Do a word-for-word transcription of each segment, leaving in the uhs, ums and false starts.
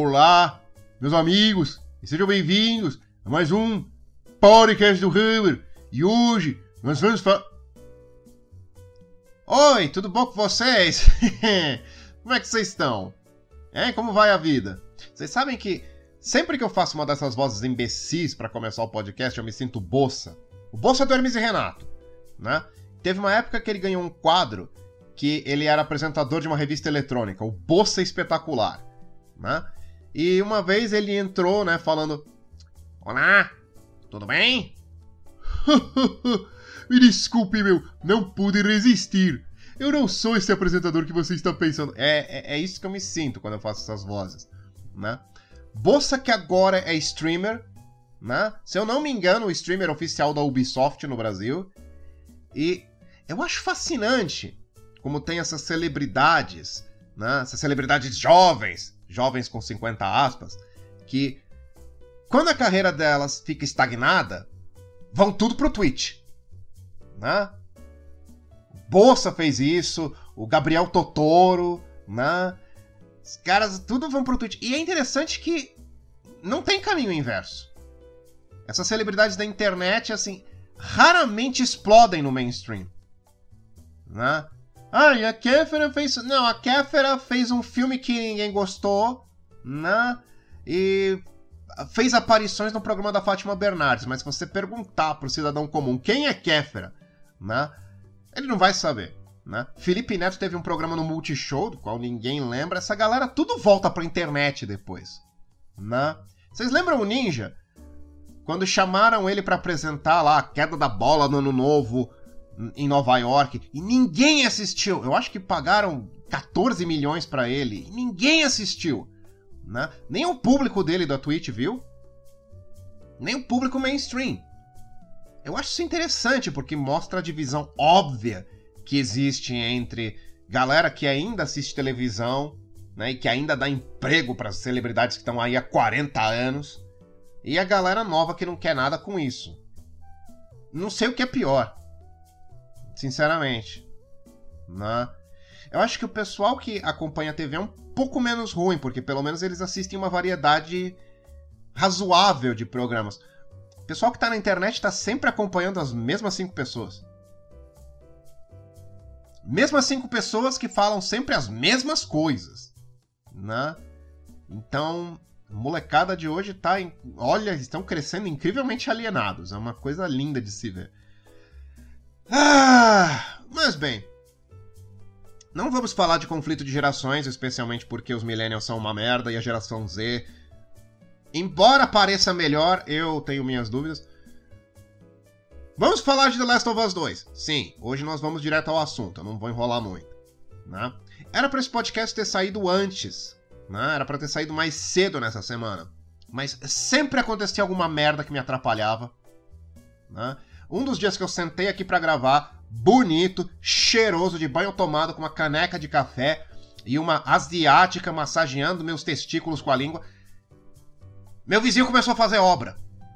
Olá, meus amigos, e sejam bem-vindos a mais um podcast do Hammer. E hoje nós vamos falar... Oi, tudo bom com vocês? Como é que vocês estão? Hein? Como vai a vida? Vocês sabem que sempre que eu faço uma dessas vozes imbecis pra começar o podcast, eu me sinto Bossa. O Bossa do Hermes e Renato, né? Teve uma época que ele ganhou um quadro que ele era apresentador de uma revista eletrônica, o Bossa Espetacular, né? E uma vez ele entrou, né, falando: Olá, tudo bem? Me desculpe, meu, não pude resistir. Eu não sou esse apresentador que você está pensando. É, é, é isso que eu me sinto quando eu faço essas vozes, né? Bossa, que agora é streamer, né? Se eu não me engano, o streamer oficial da Ubisoft no Brasil. E eu acho fascinante como tem essas celebridades, né? Essas celebridades jovens, jovens com cinquenta aspas, que quando a carreira delas fica estagnada, vão tudo pro Twitch, né? Bossa fez isso, o Gabriel Totoro, né? Os caras tudo vão pro Twitch. E é interessante que não tem caminho inverso. Essas celebridades da internet, assim, raramente explodem no mainstream, né? Ah, e a Kéfera fez... Não, a Kéfera fez um filme que ninguém gostou, né? E fez aparições no programa da Fátima Bernardes. Mas se você perguntar pro cidadão comum quem é Kéfera, né? Ele não vai saber, né? Felipe Neto teve um programa no Multishow, do qual ninguém lembra. Essa galera tudo volta pra internet depois, né? Vocês lembram o Ninja? Quando chamaram ele pra apresentar lá a queda da bola no Ano Novo em Nova York, e ninguém assistiu. Eu acho que pagaram quatorze milhões pra ele, e ninguém assistiu, né? Nem o público dele da Twitch viu, nem o público mainstream. Eu acho isso interessante, porque mostra a divisão óbvia que existe entre galera que ainda assiste televisão, né, e que ainda dá emprego para celebridades que estão aí há quarenta anos, e a galera nova que não quer nada com isso. Não sei o que é pior, sinceramente, né? Eu acho que o pessoal que acompanha a T V é um pouco menos ruim, porque pelo menos eles assistem uma variedade razoável de programas. O pessoal que tá na internet tá sempre acompanhando as mesmas cinco pessoas. Mesmas cinco pessoas que falam sempre as mesmas coisas, né? Então, a molecada de hoje tá... Em... Olha, estão crescendo incrivelmente alienados. É uma coisa linda de se ver. Ah, mas bem, não vamos falar de conflito de gerações, especialmente porque os millennials são uma merda e a geração Z, embora pareça melhor, eu tenho minhas dúvidas. Vamos falar de The Last of Us dois. Sim, hoje nós vamos direto ao assunto, eu não vou enrolar muito, né? Era pra esse podcast ter saído antes, né? Era pra ter saído mais cedo nessa semana, mas sempre acontecia alguma merda que me atrapalhava, né? Um dos dias que eu sentei aqui pra gravar, bonito, cheiroso, de banho tomado, com uma caneca de café e uma asiática massageando meus testículos com a língua, meu vizinho começou a fazer obra.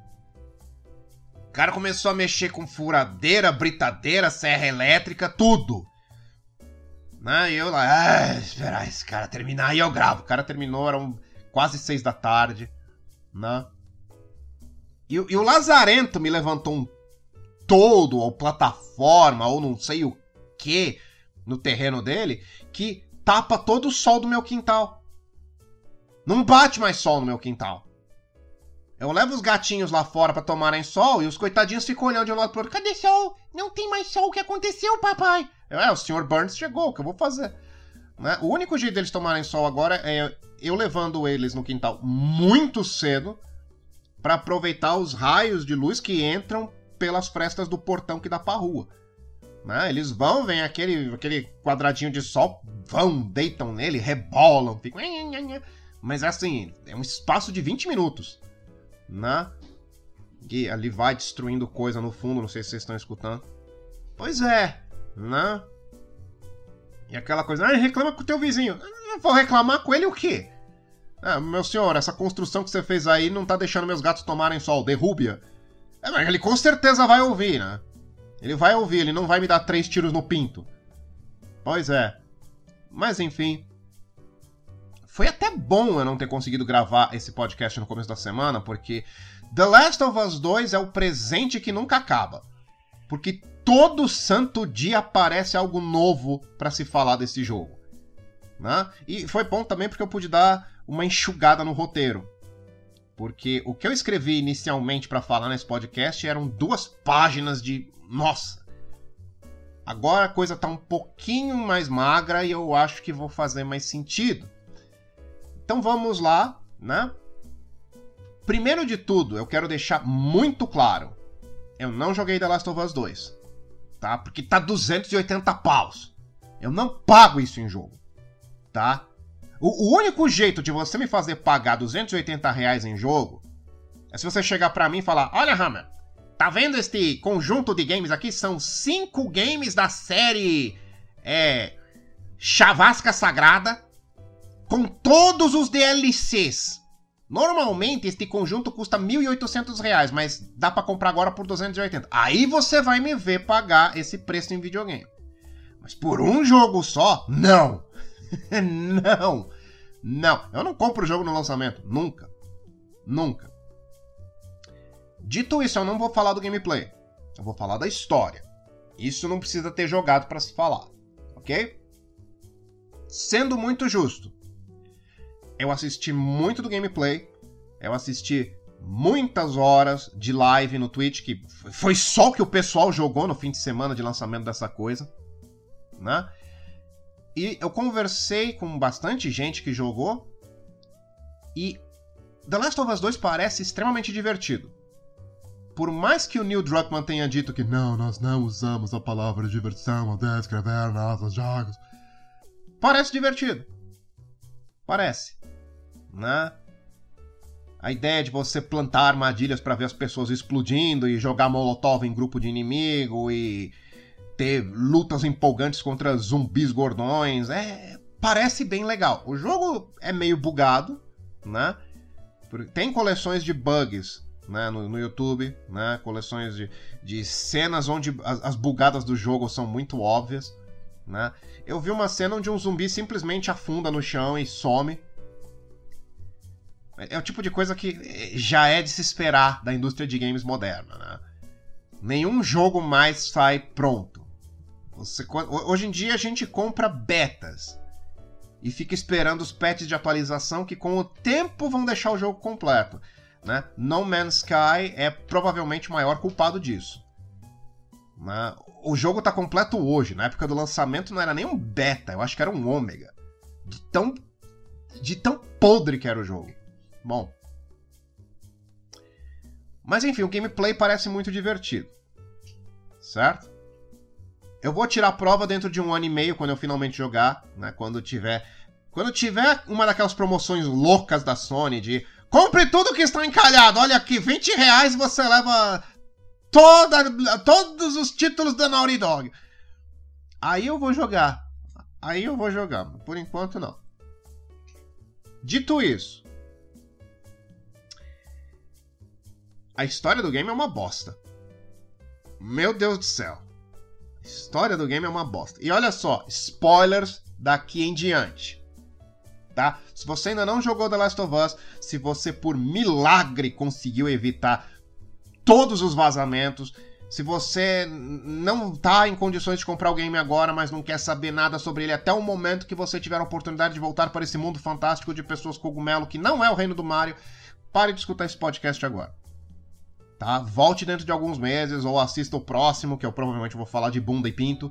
O cara começou a mexer com furadeira, britadeira, serra elétrica, tudo. Né? E eu lá, ah, esperar esse cara terminar e eu gravo. O cara terminou, eram quase seis da tarde. Né? E, e o Lazarento me levantou um todo, ou plataforma, ou não sei o que, no terreno dele, que tapa todo o sol do meu quintal. Não bate mais sol no meu quintal. Eu levo os gatinhos lá fora pra tomarem sol e os coitadinhos ficam olhando de um lado pro outro. Cadê sol? Não tem mais sol. O que aconteceu, papai? Eu, é, o senhor Burns chegou, o que eu vou fazer? Né? O único jeito deles tomarem sol agora é eu levando eles no quintal muito cedo pra aproveitar os raios de luz que entram pelas frestas do portão que dá pra rua. Né? Eles vão, vem aquele, aquele quadradinho de sol, vão, deitam nele, rebolam, ficam... Mas é assim, é um espaço de vinte minutos. Né? E ali vai destruindo coisa no fundo, não sei se vocês estão escutando. Pois é, né? E aquela coisa, ah, reclama com o teu vizinho. Eu vou reclamar com ele o quê? Ah, meu senhor, essa construção que você fez aí não tá deixando meus gatos tomarem sol, derrube-a. É, mas ele com certeza vai ouvir, né? Ele vai ouvir, ele não vai me dar três tiros no pinto. Pois é. Mas enfim. foi até bom eu não ter conseguido gravar esse podcast no começo da semana, porque The Last of Us dois é o presente que nunca acaba. Porque todo santo dia aparece algo novo pra se falar desse jogo. Né? E foi bom também porque eu pude dar uma enxugada no roteiro. Porque o que eu escrevi inicialmente pra falar nesse podcast eram duas páginas de... Nossa! Agora a coisa tá um pouquinho mais magra e eu acho que vou fazer mais sentido. Então vamos lá, né? Primeiro de tudo, eu quero deixar muito claro. Eu não joguei The Last of Us dois. Tá? Porque tá duzentos e oitenta paus. Eu não pago isso em jogo. Tá? O, o único jeito de você me fazer pagar duzentos e oitenta reais em jogo é se você chegar pra mim e falar: olha, Hammer, tá vendo este conjunto de games aqui? São cinco games da série é, Chavasca Sagrada com todos os D L Cs. Normalmente este conjunto custa mil e oitocentos reais, mas dá pra comprar agora por duzentos e oitenta. Aí você vai me ver pagar esse preço em videogame. Mas por um jogo só? Não! Não! Não! Eu não compro o jogo no lançamento. Nunca. Nunca. Dito isso, eu não vou falar do gameplay. Eu vou falar da história. Isso não precisa ter jogado pra se falar. Ok? Sendo muito justo, eu assisti muito do gameplay. Eu assisti muitas horas de live no Twitch, que foi só o que o pessoal jogou no fim de semana de lançamento dessa coisa. Né? E eu conversei com bastante gente que jogou. E The Last of Us dois parece extremamente divertido. Por mais que o Neil Druckmann tenha dito que não, nós não usamos a palavra diversão ao descrever nossos jogos, parece divertido. Parece. Né? A ideia de você plantar armadilhas para ver as pessoas explodindo e jogar molotov em grupo de inimigo e ter lutas empolgantes contra zumbis gordões, é, parece bem legal. O jogo é meio bugado, né? Tem coleções de bugs, né, no, no YouTube, né? Coleções de, de cenas onde as, as bugadas do jogo são muito óbvias, né? Eu vi uma cena onde um zumbi simplesmente afunda no chão e some. É o tipo de coisa que já é de se esperar da indústria de games moderna, né? Nenhum jogo mais sai pronto. Você, hoje em dia a gente compra betas e fica esperando os patches de atualização que com o tempo vão deixar o jogo completo, né? No Man's Sky é provavelmente o maior culpado disso, né? O jogo tá completo hoje. Na época do lançamento não era nem um beta, eu acho que era um ômega. De tão, de tão podre que era o jogo. Bom. Mas enfim, o gameplay parece muito divertido. Certo? Eu vou tirar a prova dentro de um ano e meio, quando eu finalmente jogar, né? Quando tiver... Quando tiver uma daquelas promoções loucas da Sony de... Compre tudo que está encalhado! Olha aqui, vinte reais você leva toda, todos os títulos da Naughty Dog. Aí eu vou jogar. Aí eu vou jogar. Por enquanto, não. Dito isso, a história do game é uma bosta. Meu Deus do céu. A história do game é uma bosta. E olha só, spoilers daqui em diante. Tá? Se você ainda não jogou The Last of Us, se você por milagre conseguiu evitar todos os vazamentos, se você não tá em condições de comprar o game agora, mas não quer saber nada sobre ele até o momento que você tiver a oportunidade de voltar para esse mundo fantástico de pessoas cogumelo que não é o reino do Mario, pare de escutar esse podcast agora. Tá? Volte dentro de alguns meses ou assista o próximo, que eu provavelmente vou falar de bunda e pinto.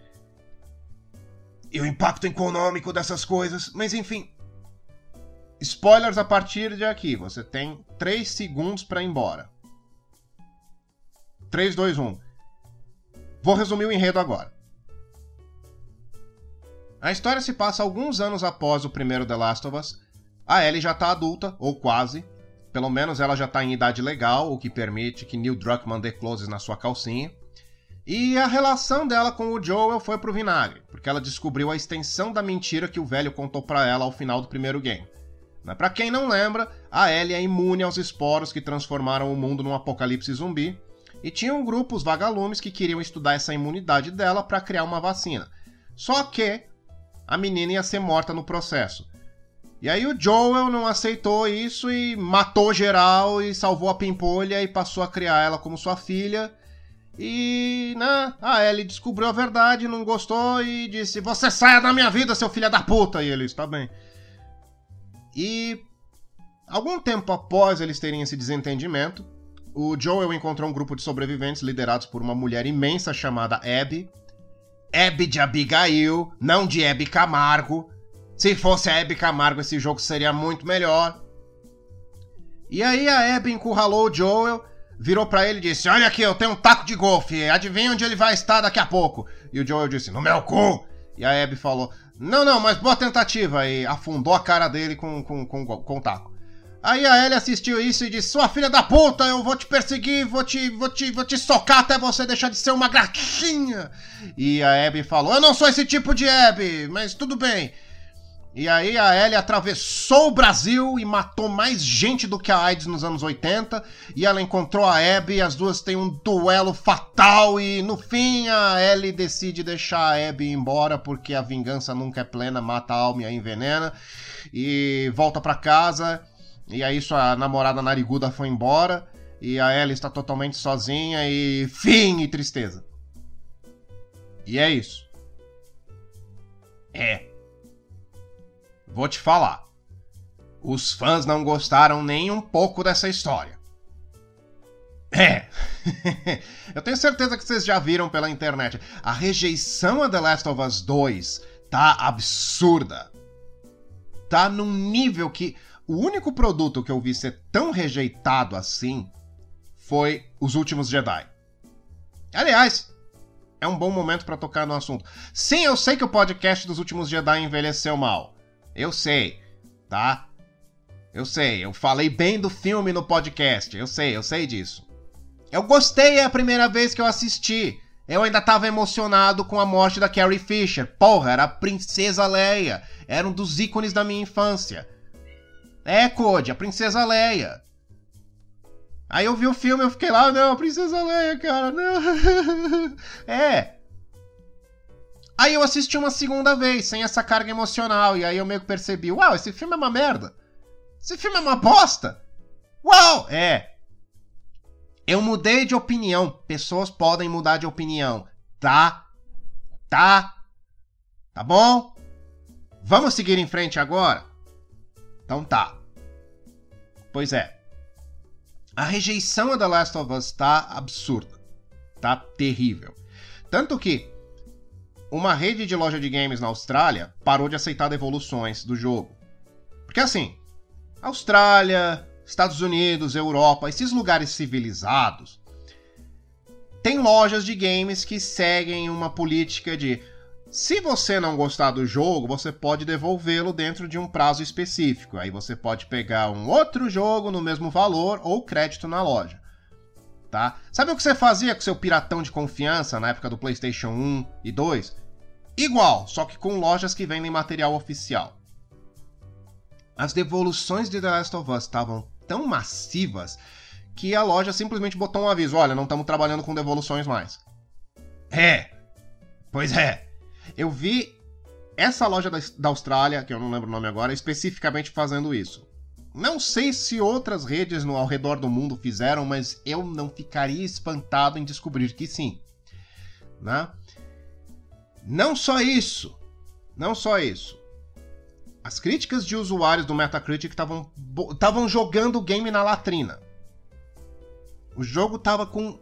E o impacto econômico dessas coisas. Mas enfim. Spoilers a partir de aqui. Você tem três segundos pra ir embora. três, dois, um. Vou resumir o enredo agora. A história se passa alguns anos após o primeiro The Last of Us. A Ellie já tá adulta, ou quase. Pelo menos ela já tá em idade legal, o que permite que Neil Druckmann dê closes na sua calcinha. E a relação dela com o Joel foi pro vinagre, porque ela descobriu a extensão da mentira que o velho contou pra ela ao final do primeiro game. Pra quem não lembra, a Ellie é imune aos esporos que transformaram o mundo num apocalipse zumbi, e tinham grupos vagalumes que queriam estudar essa imunidade dela pra criar uma vacina. Só que a menina ia ser morta no processo. E aí o Joel não aceitou isso e matou geral e salvou a Pimpolha e passou a criar ela como sua filha. E, né, a Ellie descobriu a verdade, não gostou e disse: você saia da minha vida, seu filho da puta! E ele está bem. E algum tempo após eles terem esse desentendimento, o Joel encontrou um grupo de sobreviventes liderados por uma mulher imensa chamada Abby. Abby de Abigail, não de Abby Camargo. Se fosse a Abby Camargo, esse jogo seria muito melhor. E aí a Abby encurralou o Joel, virou pra ele e disse: olha aqui, eu tenho um taco de golfe, adivinha onde ele vai estar daqui a pouco? E o Joel disse: no meu cu! E a Abby falou: não, não, mas boa tentativa. E afundou a cara dele com, com, com, com o taco. Aí a Ellie assistiu isso e disse: sua filha da puta, eu vou te perseguir, vou te, vou te, vou te socar até você deixar de ser uma graxinha. E a Abby falou: eu não sou esse tipo de Abby, mas tudo bem. E aí a Ellie atravessou o Brasil e matou mais gente do que a AIDS nos anos oitenta. E ela encontrou a Abby, as duas têm um duelo fatal. E no fim a Ellie decide deixar a Abby embora, porque a vingança nunca é plena, mata a alma e a envenena. E volta pra casa. E aí sua namorada nariguda foi embora. E a Ellie está totalmente sozinha e fim e tristeza. E é isso. É. Vou te falar. Os fãs não gostaram nem um pouco dessa história. É. Eu tenho certeza que vocês já viram pela internet. A rejeição a The Last of Us dois tá absurda. Tá num nível que... O único produto que eu vi ser tão rejeitado assim foi Os Últimos Jedi. Aliás, é um bom momento pra tocar no assunto. Sim, eu sei que o podcast dos Últimos Jedi envelheceu mal. Eu sei, tá? Eu sei, eu falei bem do filme no podcast. Eu sei, eu sei disso. Eu gostei a primeira vez que eu assisti. Eu ainda tava emocionado com a morte da Carrie Fisher. Porra, era a Princesa Leia. Era um dos ícones da minha infância. É, Code, a Princesa Leia. Aí eu vi o filme e eu fiquei lá, não, a Princesa Leia, cara, não. É. Aí eu assisti uma segunda vez, sem essa carga emocional, e aí eu meio que percebi, uau, esse filme é uma merda. Esse filme é uma bosta. Uau, é. Eu mudei de opinião. Pessoas podem mudar de opinião. Tá? Tá? Tá bom? Vamos seguir em frente agora? Então tá. Pois é. A rejeição a The Last of Us tá absurda. Tá terrível. Tanto que uma rede de loja de games na Austrália parou de aceitar devoluções do jogo. Porque assim, Austrália, Estados Unidos, Europa, esses lugares civilizados, tem lojas de games que seguem uma política de: se você não gostar do jogo, você pode devolvê-lo dentro de um prazo específico. Aí você pode pegar um outro jogo no mesmo valor ou crédito na loja. Tá? Sabe o que você fazia com seu piratão de confiança na época do PlayStation um e dois? Igual, só que com lojas que vendem material oficial. As devoluções de The Last of Us estavam tão massivas que a loja simplesmente botou um aviso: olha, não estamos trabalhando com devoluções mais. É, pois é. Eu vi essa loja da, da Austrália, que eu não lembro o nome agora, especificamente fazendo isso. Não sei se outras redes no, ao redor do mundo fizeram, mas eu não ficaria espantado em descobrir que sim. Né? Não só isso. Não só isso. As críticas de usuários do Metacritic estavam jogando o game na latrina. O jogo estava com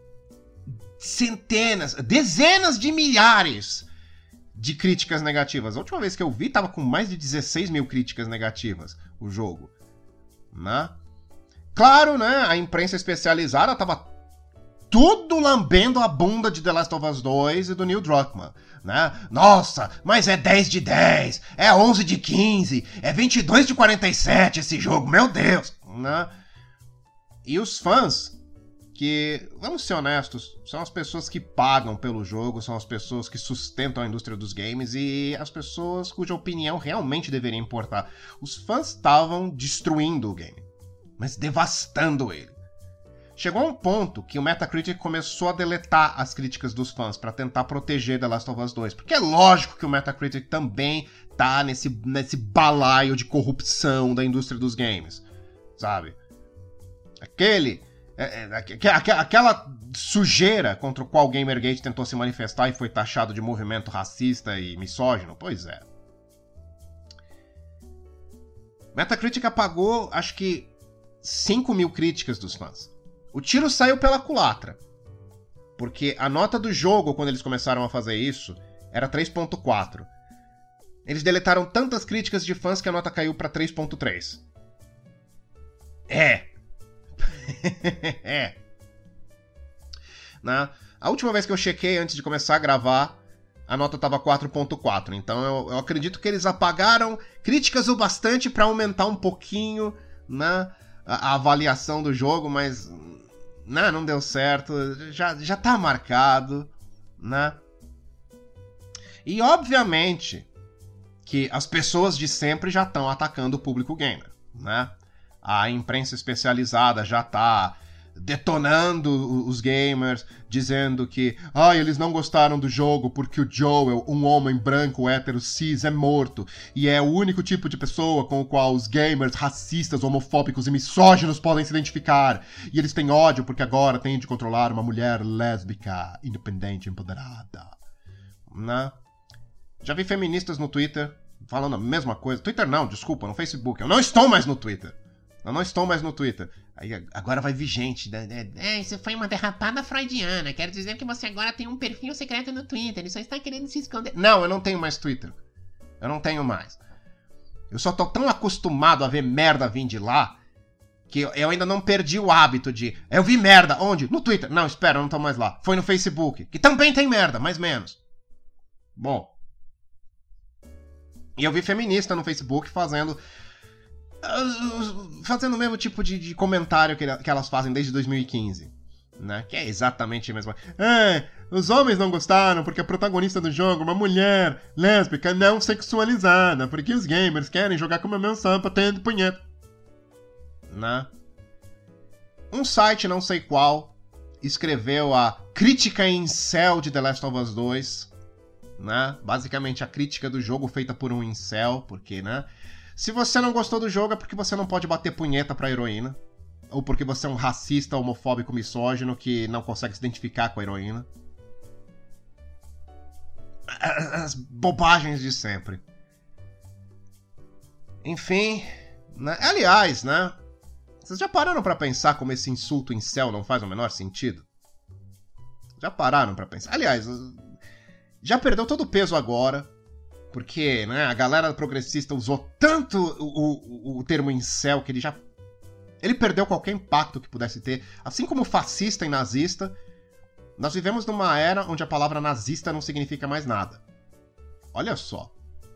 centenas, dezenas de milhares de críticas negativas. A última vez que eu vi, estava com mais de dezesseis mil críticas negativas o jogo. Né? Claro, né? A imprensa especializada estava tudo lambendo a bunda de The Last of Us dois e do Neil Druckmann. Né? Nossa, mas é dez de dez, é onze de quinze, é vinte e dois de quarenta e sete esse jogo, meu Deus! Né? E os fãs, que, vamos ser honestos, são as pessoas que pagam pelo jogo, são as pessoas que sustentam a indústria dos games e as pessoas cuja opinião realmente deveria importar. Os fãs estavam destruindo o game, mas devastando ele. Chegou a um ponto que o Metacritic começou a deletar as críticas dos fãs pra tentar proteger The Last of Us dois. Porque é lógico que o Metacritic também tá nesse, nesse balaio de corrupção da indústria dos games, sabe? Aquele... É, é, aquela sujeira contra o qual o Gamergate tentou se manifestar e foi taxado de movimento racista e misógino. Pois é. Metacritic apagou, acho que, cinco mil críticas dos fãs. O tiro saiu pela culatra. Porque a nota do jogo, quando eles começaram a fazer isso, era três ponto quatro. Eles deletaram tantas críticas de fãs que a nota caiu pra três ponto três. É. é. Na, a última vez que eu chequei antes de começar a gravar, a nota tava quatro ponto quatro. Então eu, eu acredito que eles apagaram críticas o bastante pra aumentar um pouquinho, né, a, a avaliação do jogo, mas... Não, não deu certo, já, já tá marcado, né? E obviamente que as pessoas de sempre já estão atacando o público gamer, né? A imprensa especializada já tá detonando os gamers, dizendo que ah, eles não gostaram do jogo porque o Joel, um homem branco, hétero, cis, é morto e é o único tipo de pessoa com o qual os gamers racistas, homofóbicos e misóginos podem se identificar. E eles têm ódio porque agora têm de controlar uma mulher lésbica, independente e empoderada. Né? Já vi feministas no Twitter falando a mesma coisa. Twitter não, desculpa, no Facebook. Eu não estou mais no Twitter. Eu não estou mais no Twitter. Aí agora vai vir gente, né? É, isso foi uma derrapada freudiana. Quero dizer que você agora tem um perfil secreto no Twitter. Ele só está querendo se esconder. Não, eu não tenho mais Twitter. Eu não tenho mais. Eu só tô tão acostumado a ver merda vir de lá que eu ainda não perdi o hábito de... Eu vi merda. Onde? No Twitter. Não, espera, eu não tô mais lá. Foi no Facebook. Que também tem merda, mas menos. Bom. E eu vi feminista no Facebook fazendo... fazendo o mesmo tipo de, de comentário que, que elas fazem desde dois mil e quinze, né? Que é exatamente a mesma. É, os homens não gostaram porque a protagonista do jogo é uma mulher lésbica não sexualizada, porque os gamers querem jogar com uma meu sampa tendo punheta, né? Um site, não sei qual, escreveu a crítica incel de The Last of Us dois, né? Basicamente a crítica do jogo feita por um incel, porque, né? Se você não gostou do jogo é porque você não pode bater punheta pra heroína. Ou porque você é um racista, homofóbico, misógino que não consegue se identificar com a heroína. As bobagens de sempre. Enfim, né? Aliás, né? Vocês já pararam pra pensar como esse insulto incel não faz o menor sentido? Já pararam pra pensar? Aliás, já perdeu todo o peso agora. Porque, né, a galera progressista usou tanto o, o, o termo incel que ele já... Ele perdeu qualquer impacto que pudesse ter. Assim como fascista e nazista, nós vivemos numa era onde a palavra nazista não significa mais nada. Olha só.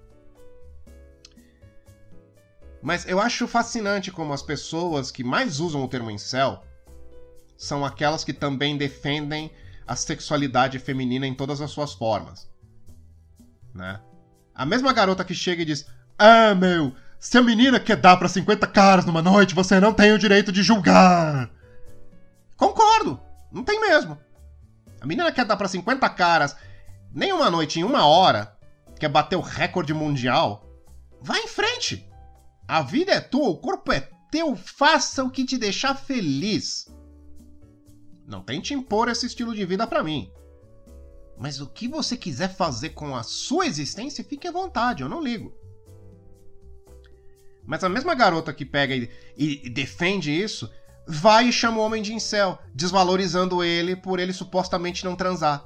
Mas eu acho fascinante como as pessoas que mais usam o termo incel são aquelas que também defendem a sexualidade feminina em todas as suas formas. Né? A mesma garota que chega e diz: ah, meu, se a menina quer dar pra cinquenta caras numa noite, você não tem o direito de julgar. Concordo, não tem mesmo. A menina quer dar pra cinquenta caras, nem uma noite, em uma hora, quer bater o recorde mundial. Vai em frente. A vida é tua, o corpo é teu, faça o que te deixar feliz. Não tente impor esse estilo de vida pra mim. Mas o que você quiser fazer com a sua existência, fique à vontade, eu não ligo. Mas a mesma garota que pega e, e defende isso, vai e chama o homem de incel, desvalorizando ele por ele supostamente não transar.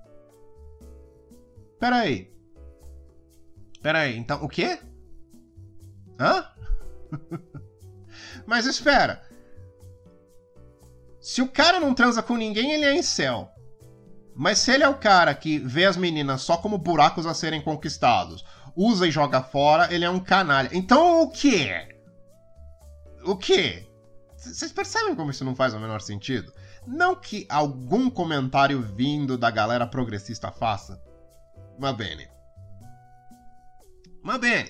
Pera aí. Pera aí, então, o quê? Hã? Mas espera. Se o cara não transa com ninguém, ele é incel. Mas se ele é o cara que vê as meninas só como buracos a serem conquistados, usa e joga fora, ele é um canalha. Então o quê? O quê? Vocês percebem como isso não faz o menor sentido? Não que algum comentário vindo da galera progressista faça. Mas bene. Mas bene.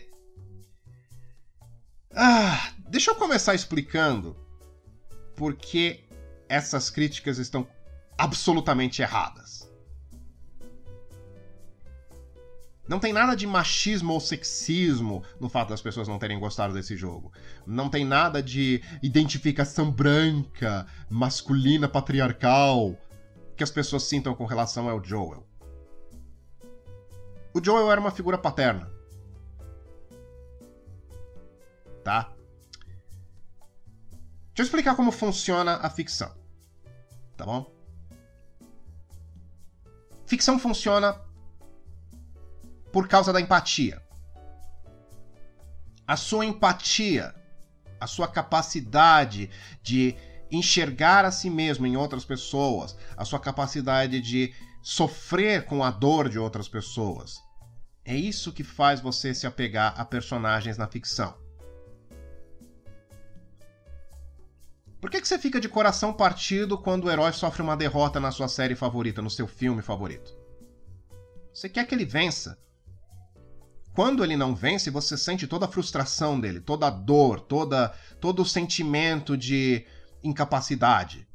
Ah, deixa eu começar explicando porque essas críticas estão absolutamente erradas. Não tem nada de machismo ou sexismo no fato das pessoas não terem gostado desse jogo. Não tem nada de identificação branca, masculina, patriarcal que as pessoas sintam com relação ao Joel. O Joel era uma figura paterna. Tá? Deixa eu explicar como funciona a ficção. Tá bom? Ficção funciona por causa da empatia. A sua empatia, a sua capacidade de enxergar a si mesmo em outras pessoas, a sua capacidade de sofrer com a dor de outras pessoas, é isso que faz você se apegar a personagens na ficção. Por que que você fica de coração partido quando o herói sofre uma derrota na sua série favorita, no seu filme favorito? Você quer que ele vença. Quando ele não vence, você sente toda a frustração dele, toda a dor, toda, todo o sentimento de incapacidade.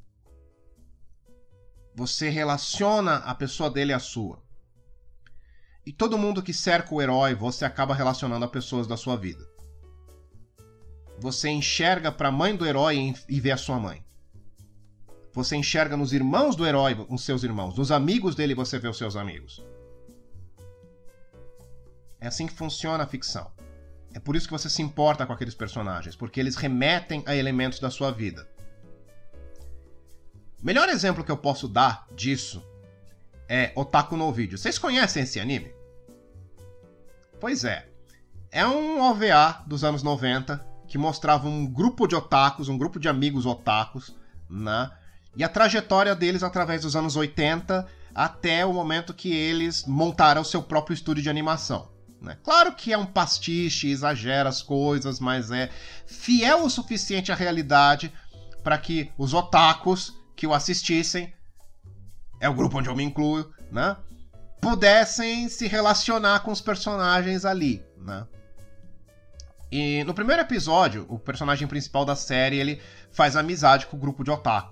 Você relaciona a pessoa dele à sua. E todo mundo que cerca o herói, você acaba relacionando a pessoas da sua vida. Você enxerga para a mãe do herói e vê a sua mãe. Você enxerga nos irmãos do herói os seus irmãos. Nos amigos dele você vê os seus amigos. É assim que funciona a ficção. É por isso que você se importa com aqueles personagens, porque eles remetem a elementos da sua vida. O melhor exemplo que eu posso dar disso é Otaku no Video. Vocês conhecem esse anime? Pois é. É um O V A dos anos noventa que mostrava um grupo de otakus, um grupo de amigos otakus, né? E a trajetória deles através dos anos oitenta até o momento que eles montaram o seu próprio estúdio de animação. Né? Claro que é um pastiche, exagera as coisas, mas é fiel o suficiente à realidade para que os otakus que o assistissem, é o grupo onde eu me incluo, né? Pudessem se relacionar com os personagens ali, né? E no primeiro episódio, o personagem principal da série, ele faz amizade com o grupo de otaku.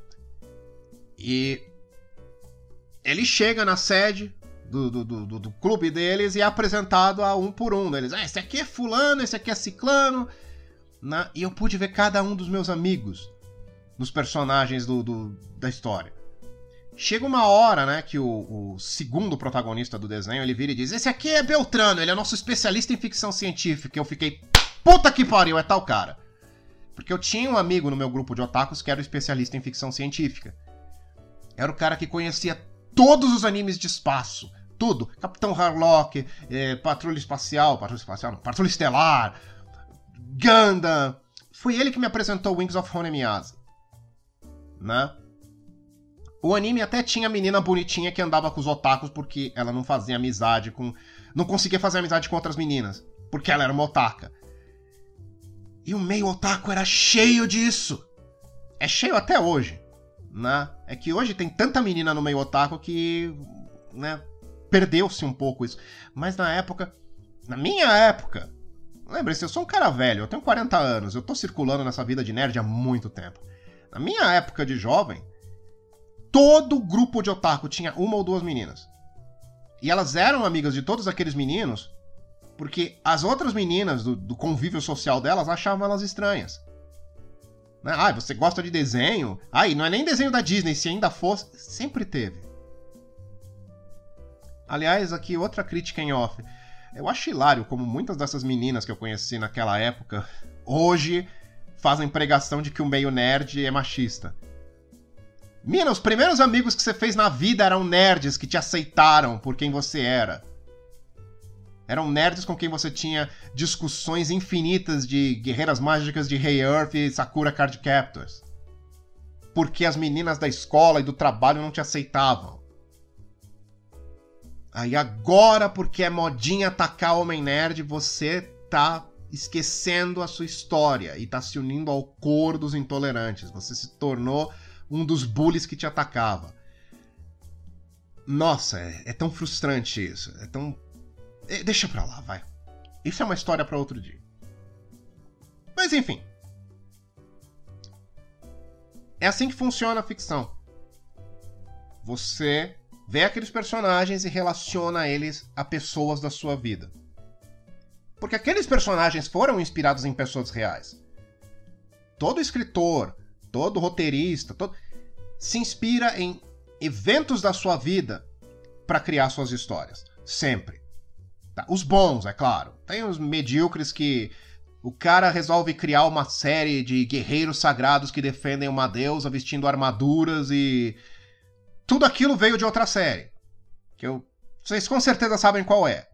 E ele chega na sede do, do, do, do clube deles e é apresentado a um por um deles. Ah, esse aqui é fulano, esse aqui é ciclano, né? E eu pude ver cada um dos meus amigos nos personagens do, do, da história. Chega uma hora, né, que o, o segundo protagonista do desenho, ele vira e diz: esse aqui é Beltrano, ele é nosso especialista em ficção científica. Eu fiquei, puta que pariu, é tal cara. Porque eu tinha um amigo no meu grupo de otakus que era o especialista em ficção científica. Era o cara que conhecia todos os animes de espaço. Tudo. Capitão Harlock, é, Patrulha Espacial, Patrulha Espacial não, Patrulha Estelar, Gundam. Foi ele que me apresentou Wings of Honemiyase. Né? O anime até tinha a menina bonitinha que andava com os otakus porque ela não fazia amizade com... Não conseguia fazer amizade com outras meninas, porque ela era uma otaka. E o meio otaku era cheio disso. É cheio até hoje, né? É que hoje tem tanta menina no meio otaku que, né, perdeu-se um pouco isso. Mas na época, na minha época, lembre-se, eu sou um cara velho, eu tenho quarenta anos, eu tô circulando nessa vida de nerd há muito tempo. Na minha época de jovem, todo grupo de otaku tinha uma ou duas meninas. E elas eram amigas de todos aqueles meninos porque as outras meninas do, do convívio social delas achavam elas estranhas. Né? Ah, você gosta de desenho? Ah, e não é nem desenho da Disney, se ainda fosse... Sempre teve. Aliás, aqui outra crítica em off. Eu acho hilário como muitas dessas meninas que eu conheci naquela época hoje fazem pregação de que o meio nerd é machista. Mina, os primeiros amigos que você fez na vida eram nerds que te aceitaram por quem você era. Eram nerds com quem você tinha discussões infinitas de guerreiras mágicas de Hey Earth e Sakura Card Captors. Porque as meninas da escola e do trabalho não te aceitavam. Aí agora, porque é modinha atacar homem nerd, você tá esquecendo a sua história e tá se unindo ao coro dos intolerantes. Você se tornou um dos bullies que te atacava. Nossa, é, é tão frustrante isso. É tão... É, deixa pra lá, vai. Isso é uma história pra outro dia. Mas enfim. É assim que funciona a ficção. Você vê aqueles personagens e relaciona eles a pessoas da sua vida. Porque aqueles personagens foram inspirados em pessoas reais. Todo escritor, todo roteirista, todo... se inspira em eventos da sua vida para criar suas histórias. Sempre. Tá? Os bons, é claro. Tem os medíocres que o cara resolve criar uma série de guerreiros sagrados que defendem uma deusa vestindo armaduras e... tudo aquilo veio de outra série. Que eu... vocês com certeza sabem qual é.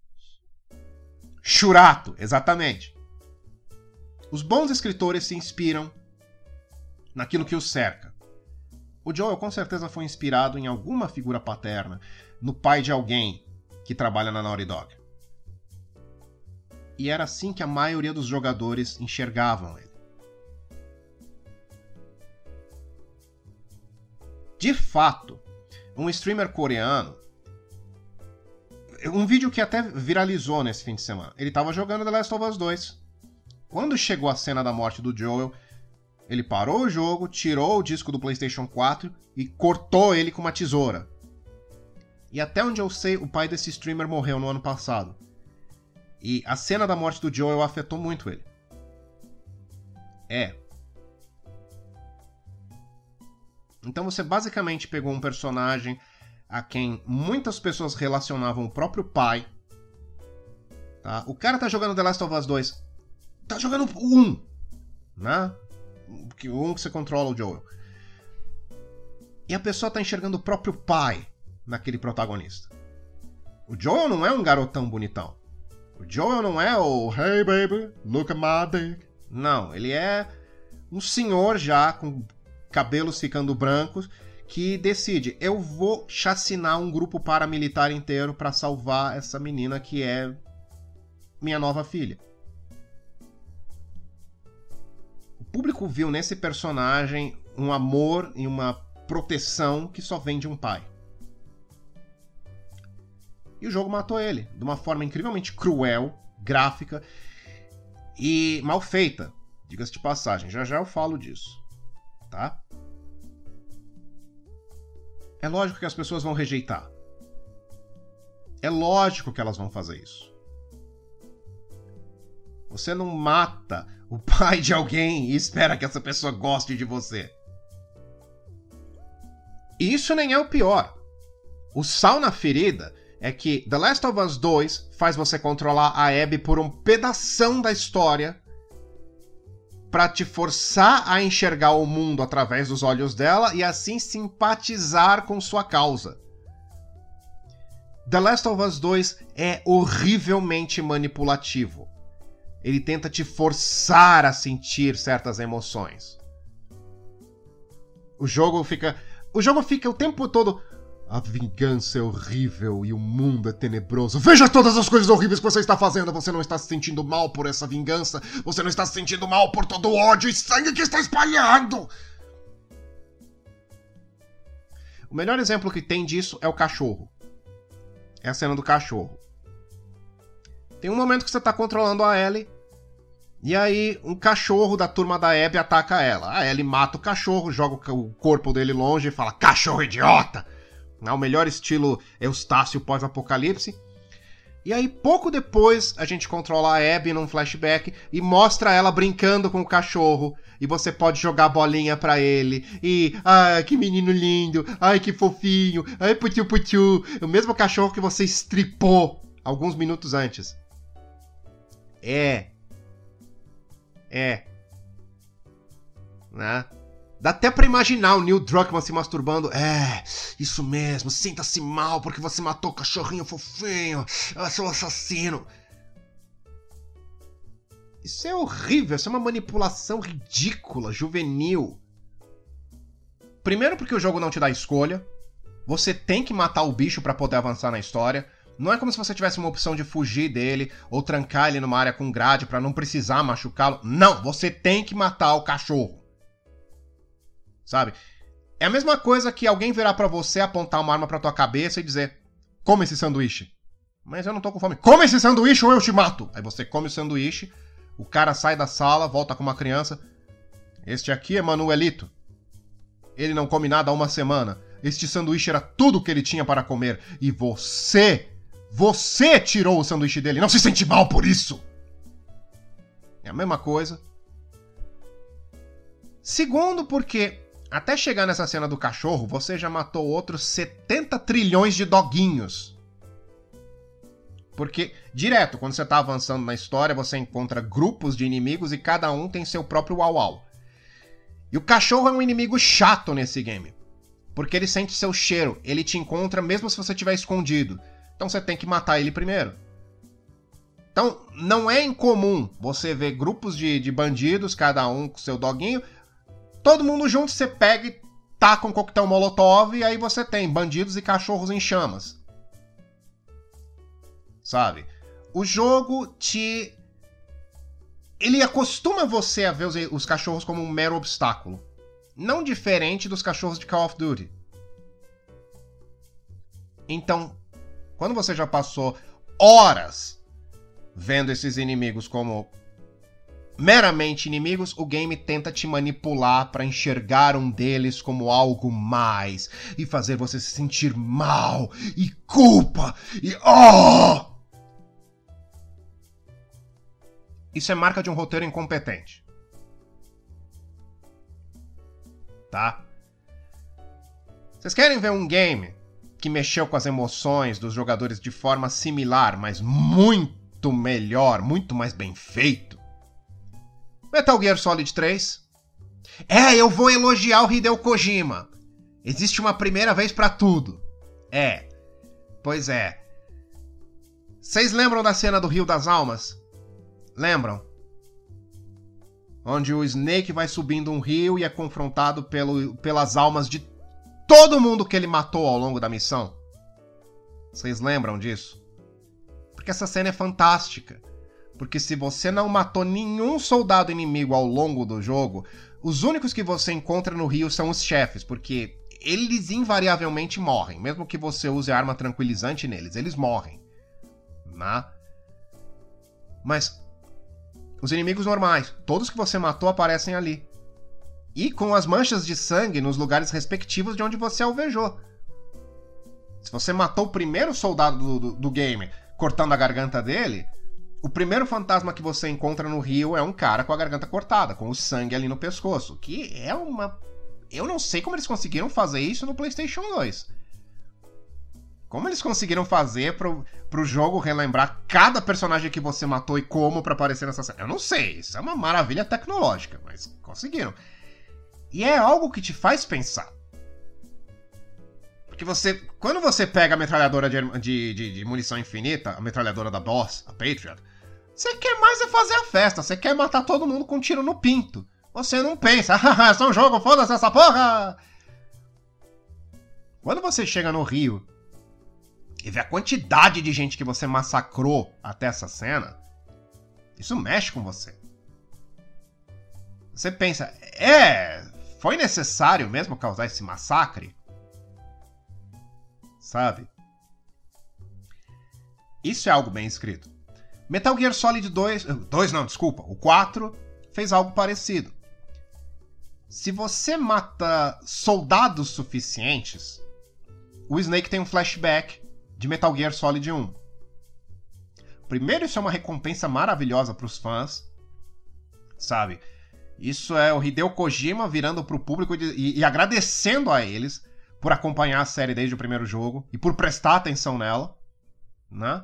Shurato, exatamente. Os bons escritores se inspiram naquilo que os cerca. O Joel com certeza foi inspirado em alguma figura paterna, no pai de alguém que trabalha na Naughty Dog. E era assim que a maioria dos jogadores enxergavam ele. De fato, um streamer coreano, um vídeo que até viralizou nesse fim de semana, ele estava jogando The Last of Us dois. Quando chegou a cena da morte do Joel, ele parou o jogo, tirou o disco do PlayStation quatro e cortou ele com uma tesoura. E até onde eu sei, o pai desse streamer morreu no ano passado. E a cena da morte do Joel afetou muito ele. É. Então você basicamente pegou um personagem a quem muitas pessoas relacionavam o próprio pai. Tá? O cara tá jogando The Last of Us dois. Tá jogando o um. Né? O um que você controla o Joel. E a pessoa tá enxergando o próprio pai naquele protagonista. O Joel não é um garotão bonitão. O Joel não é o "Hey baby, look at my dick". Não, ele é um senhor já com cabelos ficando brancos que decide, eu vou chacinar um grupo paramilitar inteiro para salvar essa menina que é minha nova filha. O público viu nesse personagem um amor e uma proteção que só vem de um pai. E o jogo matou ele, de uma forma incrivelmente cruel, gráfica e mal feita. Diga-se de passagem, já já eu falo disso. Tá? É lógico que as pessoas vão rejeitar. É lógico que elas vão fazer isso. Você não mata o pai de alguém e espera que essa pessoa goste de você. E isso nem é o pior. O sal na ferida é que The Last of Us dois faz você controlar a Abby por um pedação da história pra te forçar a enxergar o mundo através dos olhos dela e assim simpatizar com sua causa. The Last of Us dois é horrivelmente manipulativo. Ele tenta te forçar a sentir certas emoções. O jogo fica... O jogo fica o tempo todo... A vingança é horrível e o mundo é tenebroso. Veja todas as coisas horríveis que você está fazendo. Você não está se sentindo mal por essa vingança. Você não está se sentindo mal por todo o ódio e sangue que está espalhando. O melhor exemplo que tem disso é o cachorro. É a cena do cachorro. Tem um momento que você está controlando a Ellie. E aí um cachorro da turma da Abby ataca ela. A Ellie mata o cachorro, joga o corpo dele longe e fala: cachorro idiota! O melhor estilo Eustácio pós-apocalipse. E aí, pouco depois, a gente controla a Abby num flashback e mostra ela brincando com o cachorro. E você pode jogar bolinha pra ele. E, ai, que menino lindo. Ai, que fofinho. Ai, putiu, putiu. O mesmo cachorro que você estripou alguns minutos antes. É. É. Né? Dá até pra imaginar o Neil Druckmann se masturbando. É, isso mesmo, sinta-se mal porque você matou o cachorrinho fofinho. Eu sou o assassino. Isso é horrível, isso é uma manipulação ridícula, juvenil. Primeiro porque o jogo não te dá escolha. Você tem que matar o bicho pra poder avançar na história. Não é como se você tivesse uma opção de fugir dele ou trancar ele numa área com grade pra não precisar machucá-lo. Não, você tem que matar o cachorro. Sabe? É a mesma coisa que alguém virar pra você, apontar uma arma pra tua cabeça e dizer: come esse sanduíche. Mas eu não tô com fome. Come esse sanduíche ou eu te mato. Aí você come o sanduíche, o cara sai da sala, volta com uma criança. Este aqui é Manuelito. Ele não come nada há uma semana. Este sanduíche era tudo que ele tinha para comer. E você, você tirou o sanduíche dele. Não se sente mal por isso. É a mesma coisa. Segundo, porque até chegar nessa cena do cachorro, você já matou outros setenta trilhões de doguinhos. Porque, direto, quando você tá avançando na história, você encontra grupos de inimigos e cada um tem seu próprio uau-uau. E o cachorro é um inimigo chato nesse game. Porque ele sente seu cheiro, ele te encontra mesmo se você estiver escondido. Então você tem que matar ele primeiro. Então, não é incomum você ver grupos de, de bandidos, cada um com seu doguinho. Todo mundo junto, você pega e taca um coquetel molotov e aí você tem bandidos e cachorros em chamas. Sabe? O jogo te... ele acostuma você a ver os, os cachorros como um mero obstáculo. Não diferente dos cachorros de Call of Duty. Então, quando você já passou horas vendo esses inimigos como meramente inimigos, o game tenta te manipular para enxergar um deles como algo mais e fazer você se sentir mal e culpa e oh! Isso é marca de um roteiro incompetente. Tá? Vocês querem ver um game que mexeu com as emoções dos jogadores de forma similar, mas muito melhor, muito mais bem feito? Metal Gear Solid três. É, eu vou elogiar o Hideo Kojima. Existe uma primeira vez pra tudo. É. Pois é. Vocês lembram da cena do Rio das Almas? Lembram? Onde o Snake vai subindo um rio e é confrontado pelo, pelas almas de todo mundo que ele matou ao longo da missão. Vocês lembram disso? Porque essa cena é fantástica. Porque se você não matou nenhum soldado inimigo ao longo do jogo, os únicos que você encontra no rio são os chefes, porque eles invariavelmente morrem. Mesmo que você use arma tranquilizante neles, eles morrem. Né? Mas os inimigos normais, todos que você matou aparecem ali. E com as manchas de sangue nos lugares respectivos de onde você alvejou. Se você matou o primeiro soldado do, do, do game cortando a garganta dele, o primeiro fantasma que você encontra no rio é um cara com a garganta cortada, com o sangue ali no pescoço. Que é uma... eu não sei como eles conseguiram fazer isso no PlayStation dois. Como eles conseguiram fazer pro, pro jogo relembrar cada personagem que você matou e como pra aparecer nessa cena? Eu não sei, isso é uma maravilha tecnológica, mas conseguiram. E é algo que te faz pensar. Porque você, quando você pega a metralhadora de, de, de, de munição infinita, a metralhadora da Boss, a Patriot, você quer mais é fazer a festa, você quer matar todo mundo com um tiro no pinto. Você não pensa, ah, é só um jogo, foda-se essa porra! Quando você chega no rio e vê a quantidade de gente que você massacrou até essa cena, isso mexe com você. Você pensa, é, foi necessário mesmo causar esse massacre? Sabe? Isso é algo bem escrito. Metal Gear Solid dois... dois não, desculpa. O quatro fez algo parecido. Se você mata soldados suficientes, o Snake tem um flashback de Metal Gear Solid um. Primeiro, isso é uma recompensa maravilhosa para os fãs. Sabe? Isso é o Hideo Kojima virando pro público e, e agradecendo a eles por acompanhar a série desde o primeiro jogo e por prestar atenção nela, né?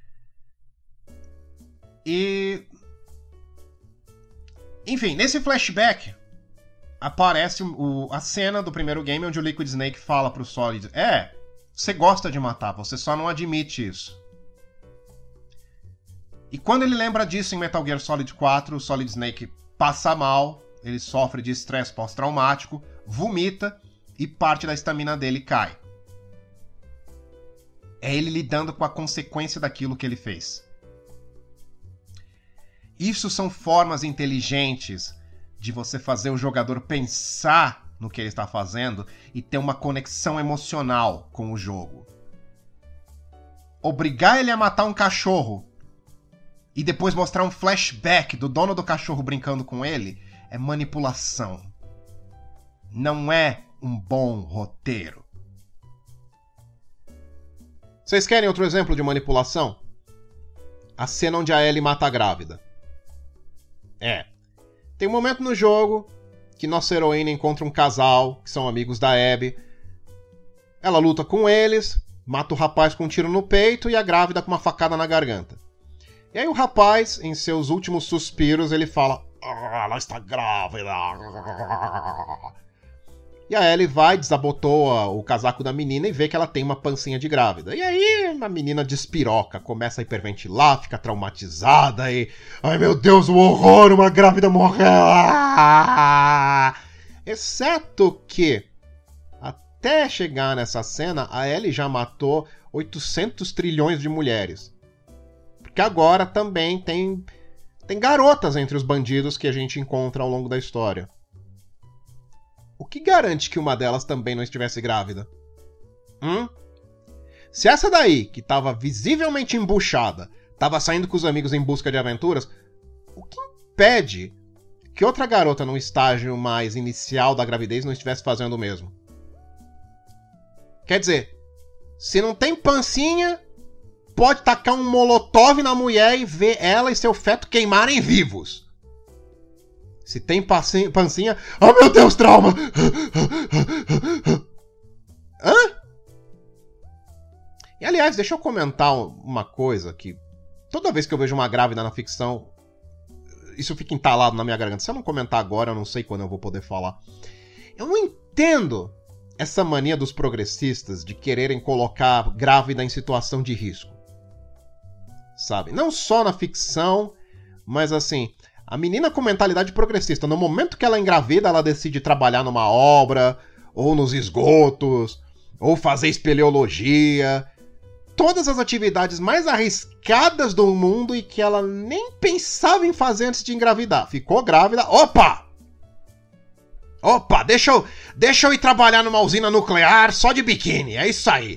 E... enfim, nesse flashback aparece o, a cena do primeiro game onde o Liquid Snake fala pro Solid: é, você gosta de matar, você só não admite isso. E quando ele lembra disso em Metal Gear Solid quatro, o Solid Snake passa mal, ele sofre de estresse pós-traumático, vomita e parte da estamina dele cai. É ele lidando com a consequência daquilo que ele fez. Isso são formas inteligentes de você fazer o jogador pensar no que ele está fazendo e ter uma conexão emocional com o jogo. Obrigar ele a matar um cachorro e depois mostrar um flashback do dono do cachorro brincando com ele é manipulação. Não é um bom roteiro. Vocês querem outro exemplo de manipulação? A cena onde a Ellie mata a grávida. É. Tem um momento no jogo que nossa heroína encontra um casal, que são amigos da Abby. Ela luta com eles, mata o rapaz com um tiro no peito e a grávida com uma facada na garganta. E aí o rapaz, em seus últimos suspiros, ele fala: ah, ela está grávida. E a Ellie vai, desabotoa o casaco da menina e vê que ela tem uma pancinha de grávida. E aí a menina despiroca, começa a hiperventilar, fica traumatizada e... ai meu Deus, o horror, uma grávida morreu! Exceto que, até chegar nessa cena, a Ellie já matou oitocentos trilhões de mulheres. Porque agora também tem, tem garotas entre os bandidos que a gente encontra ao longo da história. O que garante que uma delas também não estivesse grávida? Hum? Se essa daí, que estava visivelmente embuchada, estava saindo com os amigos em busca de aventuras, o que impede que outra garota num estágio mais inicial da gravidez não estivesse fazendo o mesmo? Quer dizer, se não tem pancinha, pode tacar um molotov na mulher e ver ela e seu feto queimarem vivos. Se tem pancinha... oh meu Deus, trauma! Hã? E aliás, deixa eu comentar uma coisa que... toda vez que eu vejo uma grávida na ficção, isso fica entalado na minha garganta. Se eu não comentar agora, eu não sei quando eu vou poder falar. Eu não entendo essa mania dos progressistas de quererem colocar grávida em situação de risco. Sabe? Não só na ficção, mas assim... a menina com mentalidade progressista, no momento que ela engravida, ela decide trabalhar numa obra, ou nos esgotos, ou fazer espeleologia. Todas as atividades mais arriscadas do mundo e que ela nem pensava em fazer antes de engravidar. Ficou grávida, opa! Opa, deixa eu, deixa eu ir trabalhar numa usina nuclear só de biquíni, é isso aí.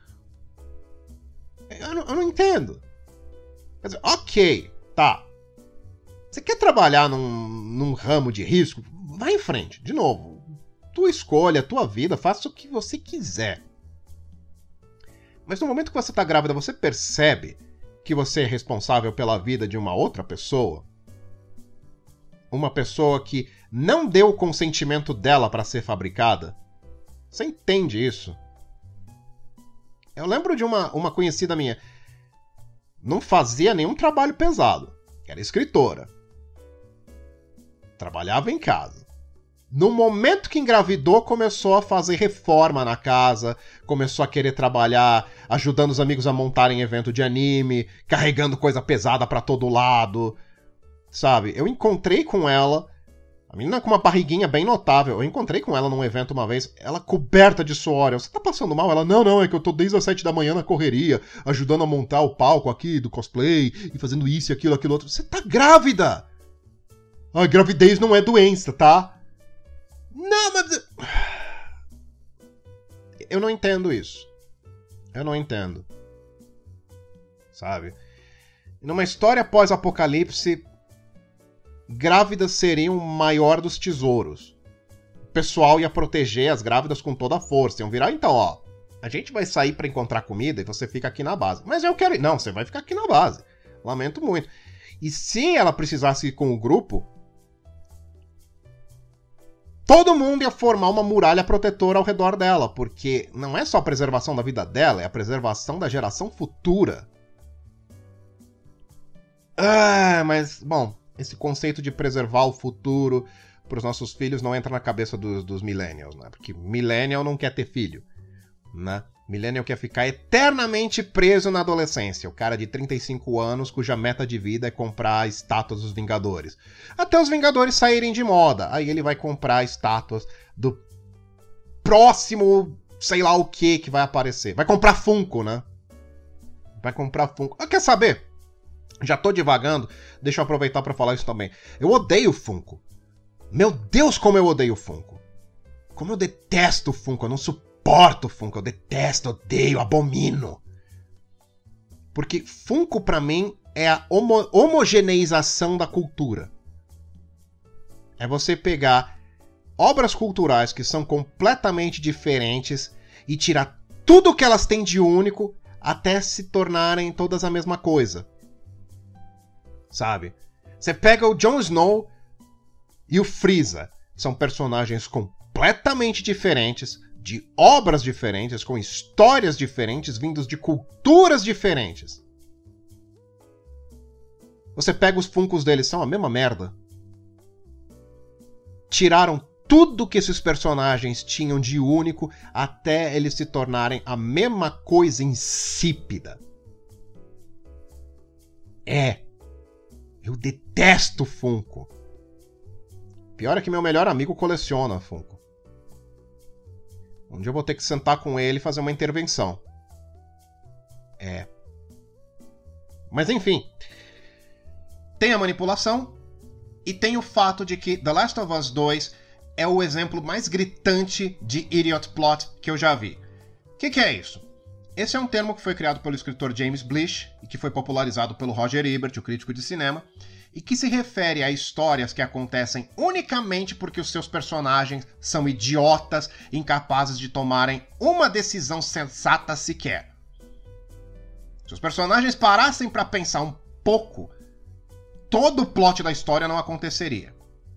Eu não, eu não entendo. Quer dizer, ok, tá. Você quer trabalhar num, num ramo de risco? Vai em frente, de novo. Tua escolha, tua vida, faça o que você quiser. Mas no momento que você está grávida, você percebe que você é responsável pela vida de uma outra pessoa? Uma pessoa que não deu o consentimento dela para ser fabricada? Você entende isso? Eu lembro de uma, uma conhecida minha. Não fazia nenhum trabalho pesado. Era escritora. Trabalhava em casa. No momento que engravidou, começou a fazer reforma na casa, começou a querer trabalhar, ajudando os amigos a montarem evento de anime, carregando coisa pesada pra todo lado, sabe? Eu encontrei com ela, a menina com uma barriguinha bem notável, eu encontrei com ela num evento uma vez, ela coberta de suor. Eu, você tá passando mal? Ela, não, não, é que eu tô desde as sete da manhã na correria, ajudando a montar o palco aqui do cosplay, e fazendo isso, aquilo, aquilo outro. Você tá grávida! A gravidez não é doença, tá? Não, mas... eu não entendo isso. Eu não entendo. Sabe? Numa história pós-apocalipse, grávidas seriam o maior dos tesouros. O pessoal ia proteger as grávidas com toda a força. Iam virar, então, ó, a gente vai sair pra encontrar comida e você fica aqui na base. Mas eu quero ir. Não, você vai ficar aqui na base. Lamento muito. E se ela precisasse ir com o grupo, todo mundo ia formar uma muralha protetora ao redor dela, porque não é só a preservação da vida dela, é a preservação da geração futura. Ah, mas, bom, esse conceito de preservar o futuro para os nossos filhos não entra na cabeça dos, dos millennials, né? Porque millennial não quer ter filho, né? Millennial quer ficar eternamente preso na adolescência. O cara de trinta e cinco anos cuja meta de vida é comprar estátuas dos Vingadores. Até os Vingadores saírem de moda. Aí ele vai comprar estátuas do próximo, sei lá o que que vai aparecer. Vai comprar Funko, né? Vai comprar Funko. Ah, quer saber? Já tô divagando. Deixa eu aproveitar pra falar isso também. Eu odeio Funko. Meu Deus, como eu odeio Funko. Como eu detesto Funko. Eu não suporto. Suporto Funko, eu detesto, odeio, abomino. Porque Funko pra mim é a homo- homogeneização da cultura. É você pegar obras culturais que são completamente diferentes e tirar tudo que elas têm de único até se tornarem todas a mesma coisa. Sabe? Você pega o Jon Snow e o Freeza. São personagens completamente diferentes, de obras diferentes, com histórias diferentes, vindos de culturas diferentes. Você pega os Funkos deles, são a mesma merda. Tiraram tudo que esses personagens tinham de único até eles se tornarem a mesma coisa insípida. É. Eu detesto Funko. Pior é que meu melhor amigo coleciona Funko. Um dia eu vou ter que sentar com ele e fazer uma intervenção. É. Mas enfim. Tem a manipulação e tem o fato de que The Last of Us dois é o exemplo mais gritante de idiot plot que eu já vi. O que, que é isso? Esse é um termo que foi criado pelo escritor James Blish e que foi popularizado pelo Roger Ebert, o crítico de cinema, e que se refere a histórias que acontecem unicamente porque os seus personagens são idiotas, incapazes de tomarem uma decisão sensata sequer. Se os personagens parassem para pensar um pouco, todo o plot da história não aconteceria.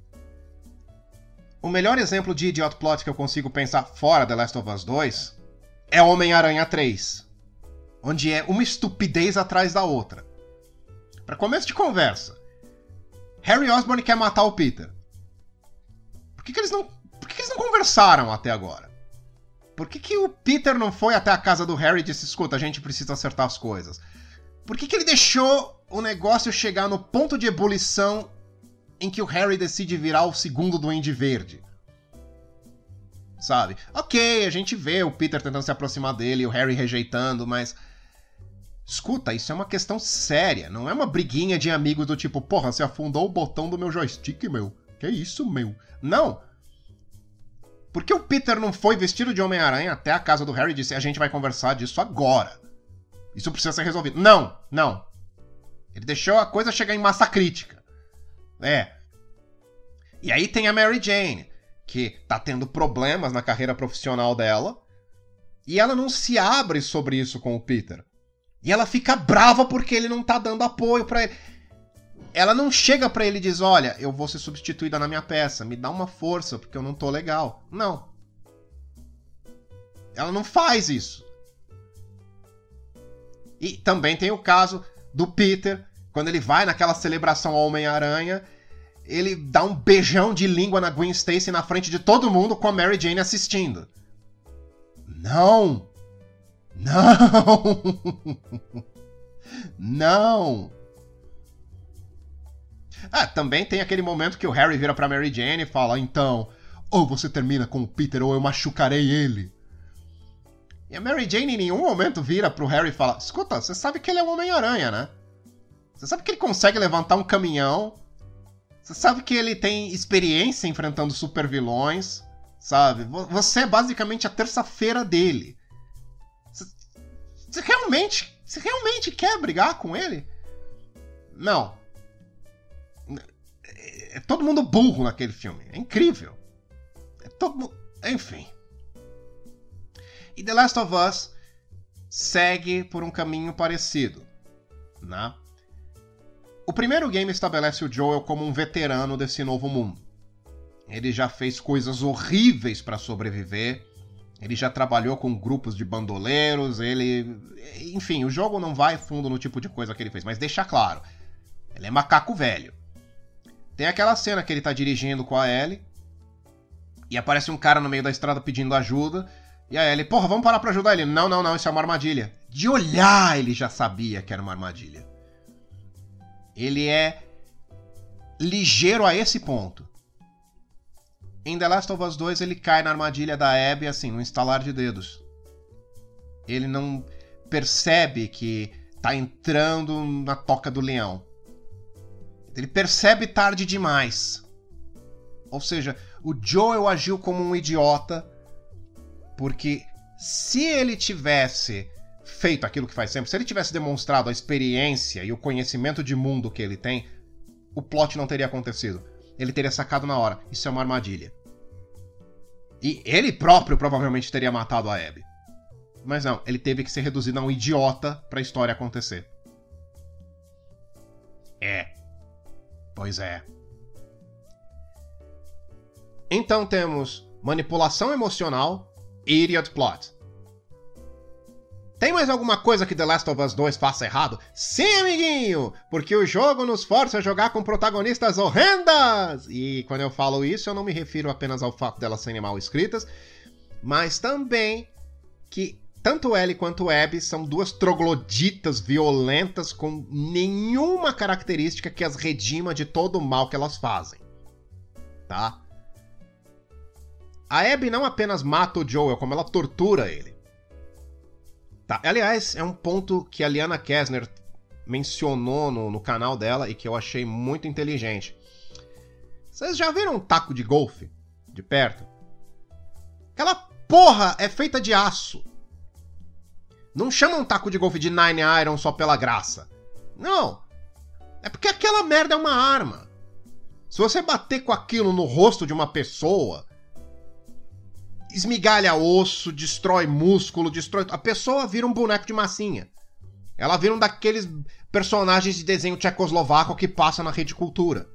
O melhor exemplo de idiot plot que eu consigo pensar fora The Last of Us dois é Homem-Aranha três, onde é uma estupidez atrás da outra. Para começo de conversa, Harry Osborn quer matar o Peter. Por que, que eles não, por que, que eles não conversaram até agora? Por que, que o Peter não foi até a casa do Harry e disse, escuta, a gente precisa acertar as coisas? Por que, que ele deixou o negócio chegar no ponto de ebulição em que o Harry decide virar o segundo Duende Verde? Sabe? Ok, a gente vê o Peter tentando se aproximar dele e o Harry rejeitando, mas... Escuta, isso é uma questão séria, não é uma briguinha de amigos do tipo, porra, você afundou o botão do meu joystick, meu. Que isso, meu? Não! Por que o Peter não foi vestido de Homem-Aranha até a casa do Harry e disse, a gente vai conversar disso agora? Isso precisa ser resolvido. Não, não. Ele deixou a coisa chegar em massa crítica. É. E aí tem a Mary Jane, que tá tendo problemas na carreira profissional dela, e ela não se abre sobre isso com o Peter. E ela fica brava porque ele não tá dando apoio pra ele. Ela não chega pra ele e diz, olha, eu vou ser substituída na minha peça, me dá uma força porque eu não tô legal. Não. Ela não faz isso. E também tem o caso do Peter, quando ele vai naquela celebração ao Homem-Aranha, ele dá um beijão de língua na Gwen Stacy na frente de todo mundo com a Mary Jane assistindo. Não! Não! Não! Ah, também tem aquele momento que o Harry vira pra Mary Jane e fala, então, ou você termina com o Peter ou eu machucarei ele. E a Mary Jane em nenhum momento vira pro Harry e fala, escuta, você sabe que ele é um Homem-Aranha, né? Você sabe que ele consegue levantar um caminhão? Você sabe que ele tem experiência enfrentando supervilões? Sabe? Você é basicamente a terça-feira dele. Você realmente, você realmente quer brigar com ele? Não. É todo mundo burro naquele filme. É incrível. É todo mundo... Enfim. E The Last of Us segue por um caminho parecido, né? O primeiro game estabelece o Joel como um veterano desse novo mundo. Ele já fez coisas horríveis para sobreviver. Ele já trabalhou com grupos de bandoleiros, ele... Enfim, o jogo não vai fundo no tipo de coisa que ele fez, mas deixa claro. Ele é macaco velho. Tem aquela cena que ele tá dirigindo com a Ellie, e aparece um cara no meio da estrada pedindo ajuda, e a Ellie, porra, vamos parar pra ajudar ele. Não, não, não, isso é uma armadilha. De olhar, ele já sabia que era uma armadilha. Ele é ligeiro a esse ponto. Em The Last of Us dois, ele cai na armadilha da Abby, assim, no instalar de dedos. Ele não percebe que tá entrando na toca do leão. Ele percebe tarde demais. Ou seja, o Joel agiu como um idiota, porque se ele tivesse feito aquilo que faz sempre, se ele tivesse demonstrado a experiência e o conhecimento de mundo que ele tem, o plot não teria acontecido. Ele teria sacado na hora. Isso é uma armadilha. E ele próprio provavelmente teria matado a Abby. Mas não, ele teve que ser reduzido a um idiota pra história acontecer. É. Pois é. Então temos manipulação emocional e idiot plot. Tem mais alguma coisa que The Last of Us dois faça errado? Sim, amiguinho! Porque o jogo nos força a jogar com protagonistas horrendas! E quando eu falo isso, eu não me refiro apenas ao fato delas serem mal escritas, mas também que tanto Ellie quanto Abby são duas trogloditas violentas com nenhuma característica que as redima de todo o mal que elas fazem. Tá? A Abby não apenas mata o Joel, como ela tortura ele. Tá, aliás, é um ponto que a Liana Kessner mencionou no, no canal dela e que eu achei muito inteligente. Vocês já viram um taco de golfe? De perto? Aquela porra é feita de aço. Não chama um taco de golfe de Nine Iron só pela graça. Não. É porque aquela merda é uma arma. Se você bater com aquilo no rosto de uma pessoa, esmigalha osso, destrói músculo, destrói... A pessoa vira um boneco de massinha. Ela vira um daqueles personagens de desenho tchecoslovaco que passa na Rede Cultura.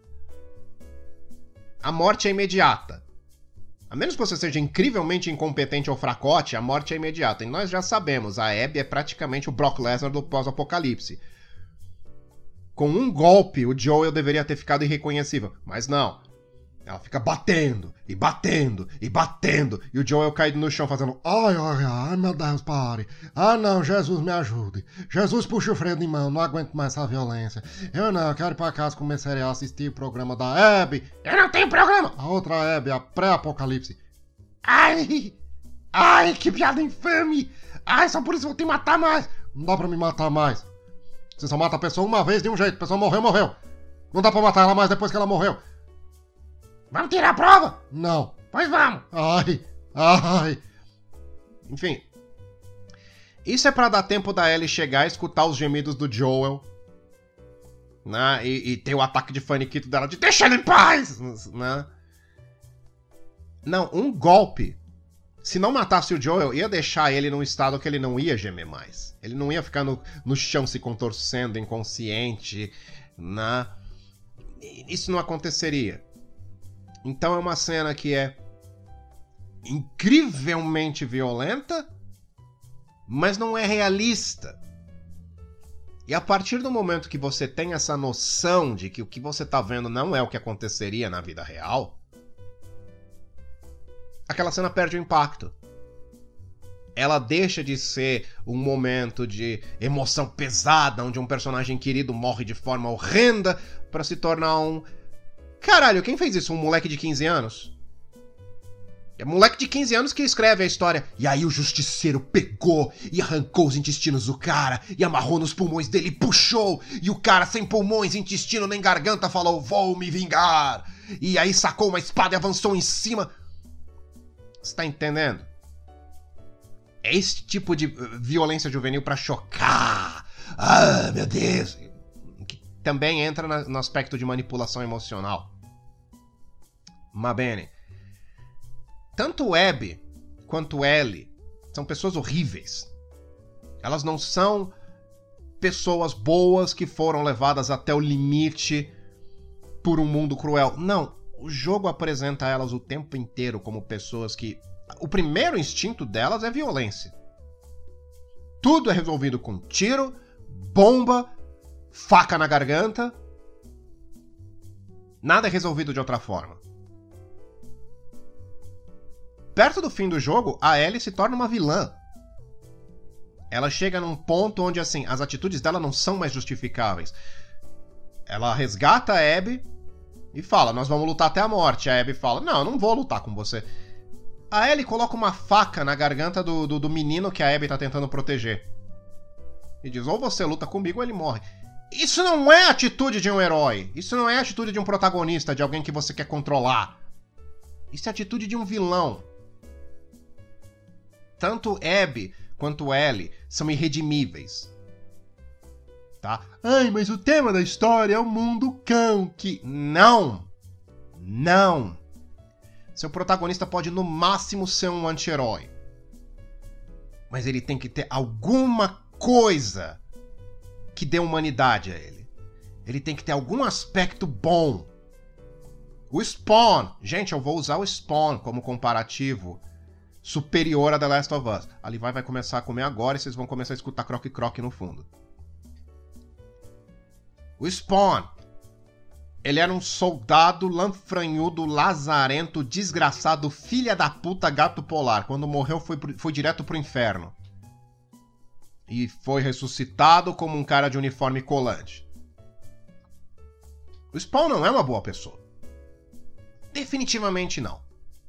A morte é imediata. A menos que você seja incrivelmente incompetente ou fracote, a morte é imediata. E nós já sabemos, a Abby é praticamente o Brock Lesnar do pós-apocalipse. Com um golpe, o Joel deveria ter ficado irreconhecível. Mas não. Ela fica batendo, e batendo, e batendo. E o Joel caído no chão fazendo... Ai, ai, ai, meu Deus, pare. Ah, não, Jesus me ajude. Jesus puxa o freio de mão, não aguento mais essa violência. Eu não, eu quero ir pra casa comer cereal, assistir o programa da Abby. Eu não tenho programa. A outra Abby, a pré-apocalipse. Ai, ai, que piada infame. Ai, só por isso eu vou te matar mais. Não dá pra me matar mais. Você só mata a pessoa uma vez de um jeito. A pessoa morreu, morreu. Não dá pra matar ela mais depois que ela morreu. Vamos tirar a prova? Não. Pois vamos. Ai, ai. Enfim. Isso é pra dar tempo da Ellie chegar e escutar os gemidos do Joel. Né? E, e ter o ataque de faniquito dela de deixa ele em paz! Né? Não, um golpe. Se não matasse o Joel, ia deixar ele num estado que ele não ia gemer mais. Ele não ia ficar no, no chão se contorcendo, inconsciente. Né? Isso não aconteceria. Então é uma cena que é incrivelmente violenta, mas não é realista. E a partir do momento que você tem essa noção de que o que você tá vendo não é o que aconteceria na vida real, aquela cena perde o impacto. Ela deixa de ser um momento de emoção pesada, onde um personagem querido morre de forma horrenda, para se tornar um... Caralho, quem fez isso? Um moleque de quinze anos? É moleque de quinze anos que escreve a história. E aí o justiceiro pegou e arrancou os intestinos do cara e amarrou nos pulmões dele e puxou. E o cara sem pulmões, intestino nem garganta falou, vou me vingar. E aí sacou uma espada e avançou em cima. Você tá entendendo? É esse tipo de violência juvenil pra chocar. Ah, meu Deus. Que também entra no aspecto de manipulação emocional. Ma bene. Tanto Abby quanto Ellie são pessoas horríveis. Elas não são pessoas boas que foram levadas até o limite por um mundo cruel. Não, o jogo apresenta elas o tempo inteiro como pessoas que... O primeiro instinto delas é violência. Tudo é resolvido com tiro, bomba, faca na garganta. Nada é resolvido de outra forma. Perto do fim do jogo, a Ellie se torna uma vilã. Ela chega num ponto onde, assim, as atitudes dela não são mais justificáveis. Ela resgata a Abby e fala, nós vamos lutar até a morte. A Abby fala, não, eu não vou lutar com você. A Ellie coloca uma faca na garganta do, do, do menino que a Abby tá tentando proteger. E diz, ou você luta comigo ou ele morre. Isso não é atitude de um herói. Isso não é atitude de um protagonista, de alguém que você quer controlar. Isso é atitude de um vilão. Tanto Abby quanto Ellie são irredimíveis. Tá? Ai, mas o tema da história é o mundo cão que... Não! Não! Seu protagonista pode no máximo ser um anti-herói. Mas ele tem que ter alguma coisa que dê humanidade a ele. Ele tem que ter algum aspecto bom. O Spawn. Gente, eu vou usar o Spawn como comparativo superior a The Last of Us. A Levi vai começar a comer agora e vocês vão começar a escutar croque-croque no fundo. O Spawn. Ele era um soldado lanfranhudo, lazarento, desgraçado, filha da puta, gato polar. Quando morreu, foi, foi direto pro inferno. E foi ressuscitado como um cara de uniforme colante. O Spawn não é uma boa pessoa. Definitivamente não.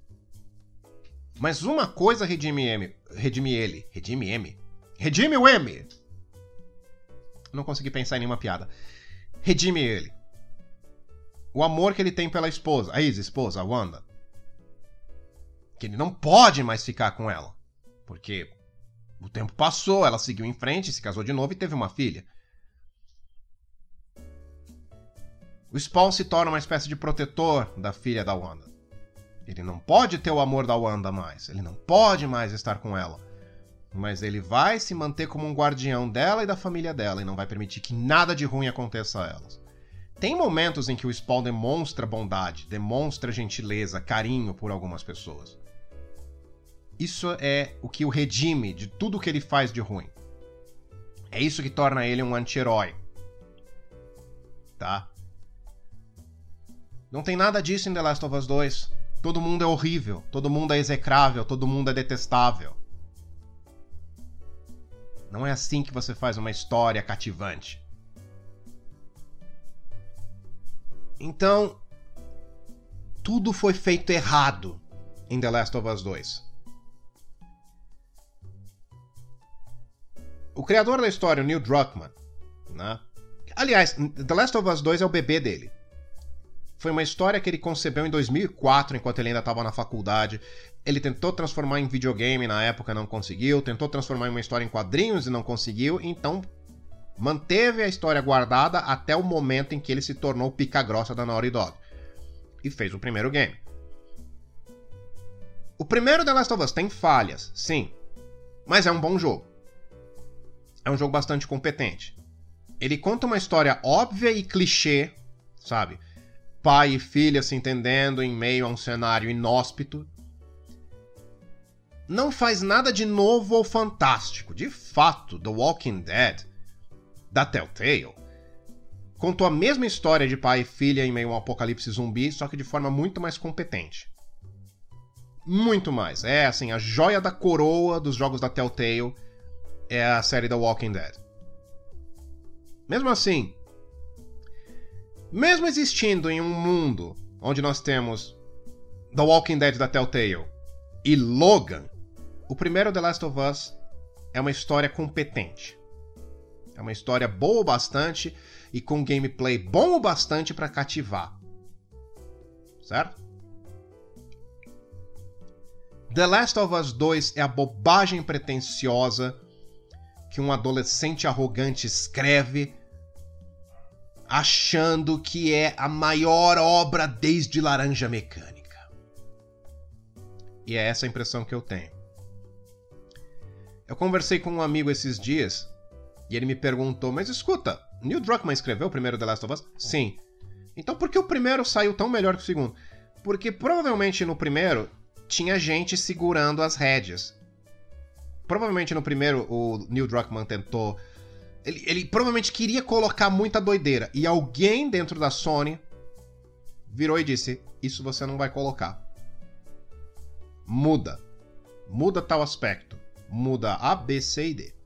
Mas uma coisa redime M. Redime ele. Redime M. Redime o M. Não consegui pensar em nenhuma piada. Redime ele. O amor que ele tem pela esposa, a ex-esposa, a Wanda. Que ele não pode mais ficar com ela. Porque o tempo passou, ela seguiu em frente, se casou de novo e teve uma filha. O Spawn se torna uma espécie de protetor da filha da Wanda. Ele não pode ter o amor da Wanda mais. Ele não pode mais estar com ela. Mas ele vai se manter como um guardião dela e da família dela e não vai permitir que nada de ruim aconteça a elas. Tem momentos em que o Spawn demonstra bondade, demonstra gentileza, carinho por algumas pessoas. Isso é o que o redime de tudo que ele faz de ruim. É isso que torna ele um anti-herói. Tá? Não tem nada disso em The Last of Us dois. Todo mundo é horrível, todo mundo é execrável, todo mundo é detestável. Não é assim que você faz uma história cativante. Então, tudo foi feito errado em The Last of Us dois. O criador da história, o Neil Druckmann, né? Aliás, The Last of Us dois é o bebê dele. Foi uma história que ele concebeu em dois mil e quatro, enquanto ele ainda estava na faculdade. Ele tentou transformar em videogame, na época não conseguiu. Tentou transformar em uma história em quadrinhos e não conseguiu. Então, manteve a história guardada até o momento em que ele se tornou pica-grossa da Naughty Dog. E fez o primeiro game. O primeiro The Last of Us tem falhas, sim. Mas é um bom jogo. É um jogo bastante competente. Ele conta uma história óbvia e clichê, sabe? Pai e filha se entendendo em meio a um cenário inóspito. Não faz nada de novo ou fantástico. De fato, The Walking Dead, da Telltale, contou a mesma história de pai e filha em meio a um apocalipse zumbi, só que de forma muito mais competente. Muito mais. É, assim, a joia da coroa dos jogos da Telltale é a série The Walking Dead. Mesmo assim, mesmo existindo em um mundo onde nós temos The Walking Dead da Telltale e Logan, o primeiro The Last of Us é uma história competente. É uma história boa o bastante e com gameplay bom o bastante para cativar. Certo? The Last of Us dois é a bobagem pretensiosa que um adolescente arrogante escreve achando que é a maior obra desde Laranja Mecânica. E é essa a impressão que eu tenho. Eu conversei com um amigo esses dias e ele me perguntou, mas escuta, Neil Druckmann escreveu o primeiro The Last of Us? Sim. Então por que o primeiro saiu tão melhor que o segundo? Porque provavelmente no primeiro tinha gente segurando as rédeas. Provavelmente no primeiro o Neil Druckmann tentou... Ele, ele provavelmente queria colocar muita doideira. E alguém dentro da Sony virou e disse, isso você não vai colocar. Muda. Muda tal aspecto. Muda A, B, C e D.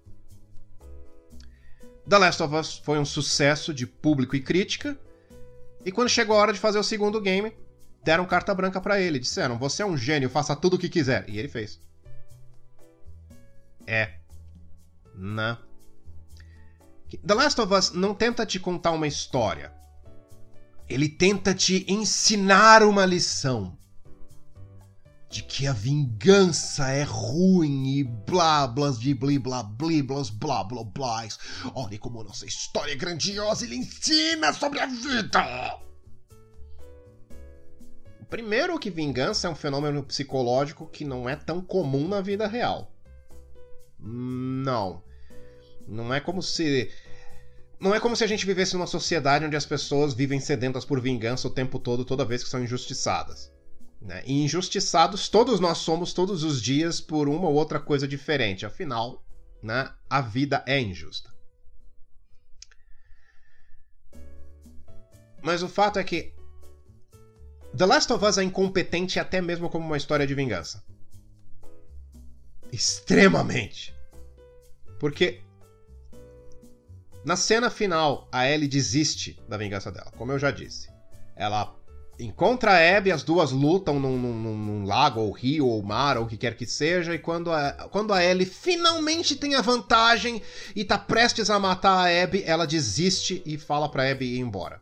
The Last of Us foi um sucesso de público e crítica. E quando chegou a hora de fazer o segundo game, deram carta branca pra ele. Disseram, você é um gênio, faça tudo o que quiser. E ele fez. É. Não. The Last of Us não tenta te contar uma história. Ele tenta te ensinar uma lição. De que a vingança é ruim e blá blá de blá blá blá blá blá blá. Olha como nossa história é grandiosa e ele ensina sobre a vida. Primeiro que vingança é um fenômeno psicológico que não é tão comum na vida real. Não. Não é como se... Não é como se a gente vivesse numa sociedade onde as pessoas vivem sedentas por vingança o tempo todo, toda vez que são injustiçadas. Né? E injustiçados todos nós somos todos os dias por uma ou outra coisa diferente. Afinal, né, a vida é injusta. Mas o fato é que The Last of Us é incompetente até mesmo como uma história de vingança. Extremamente. Porque na cena final, a Ellie desiste da vingança dela, como eu já disse. Ela encontra a Abby, as duas lutam num, num, num lago, ou rio, ou mar, ou o que quer que seja, e quando a, quando a Ellie finalmente tem a vantagem e tá prestes a matar a Abby, ela desiste e fala pra Abby ir embora.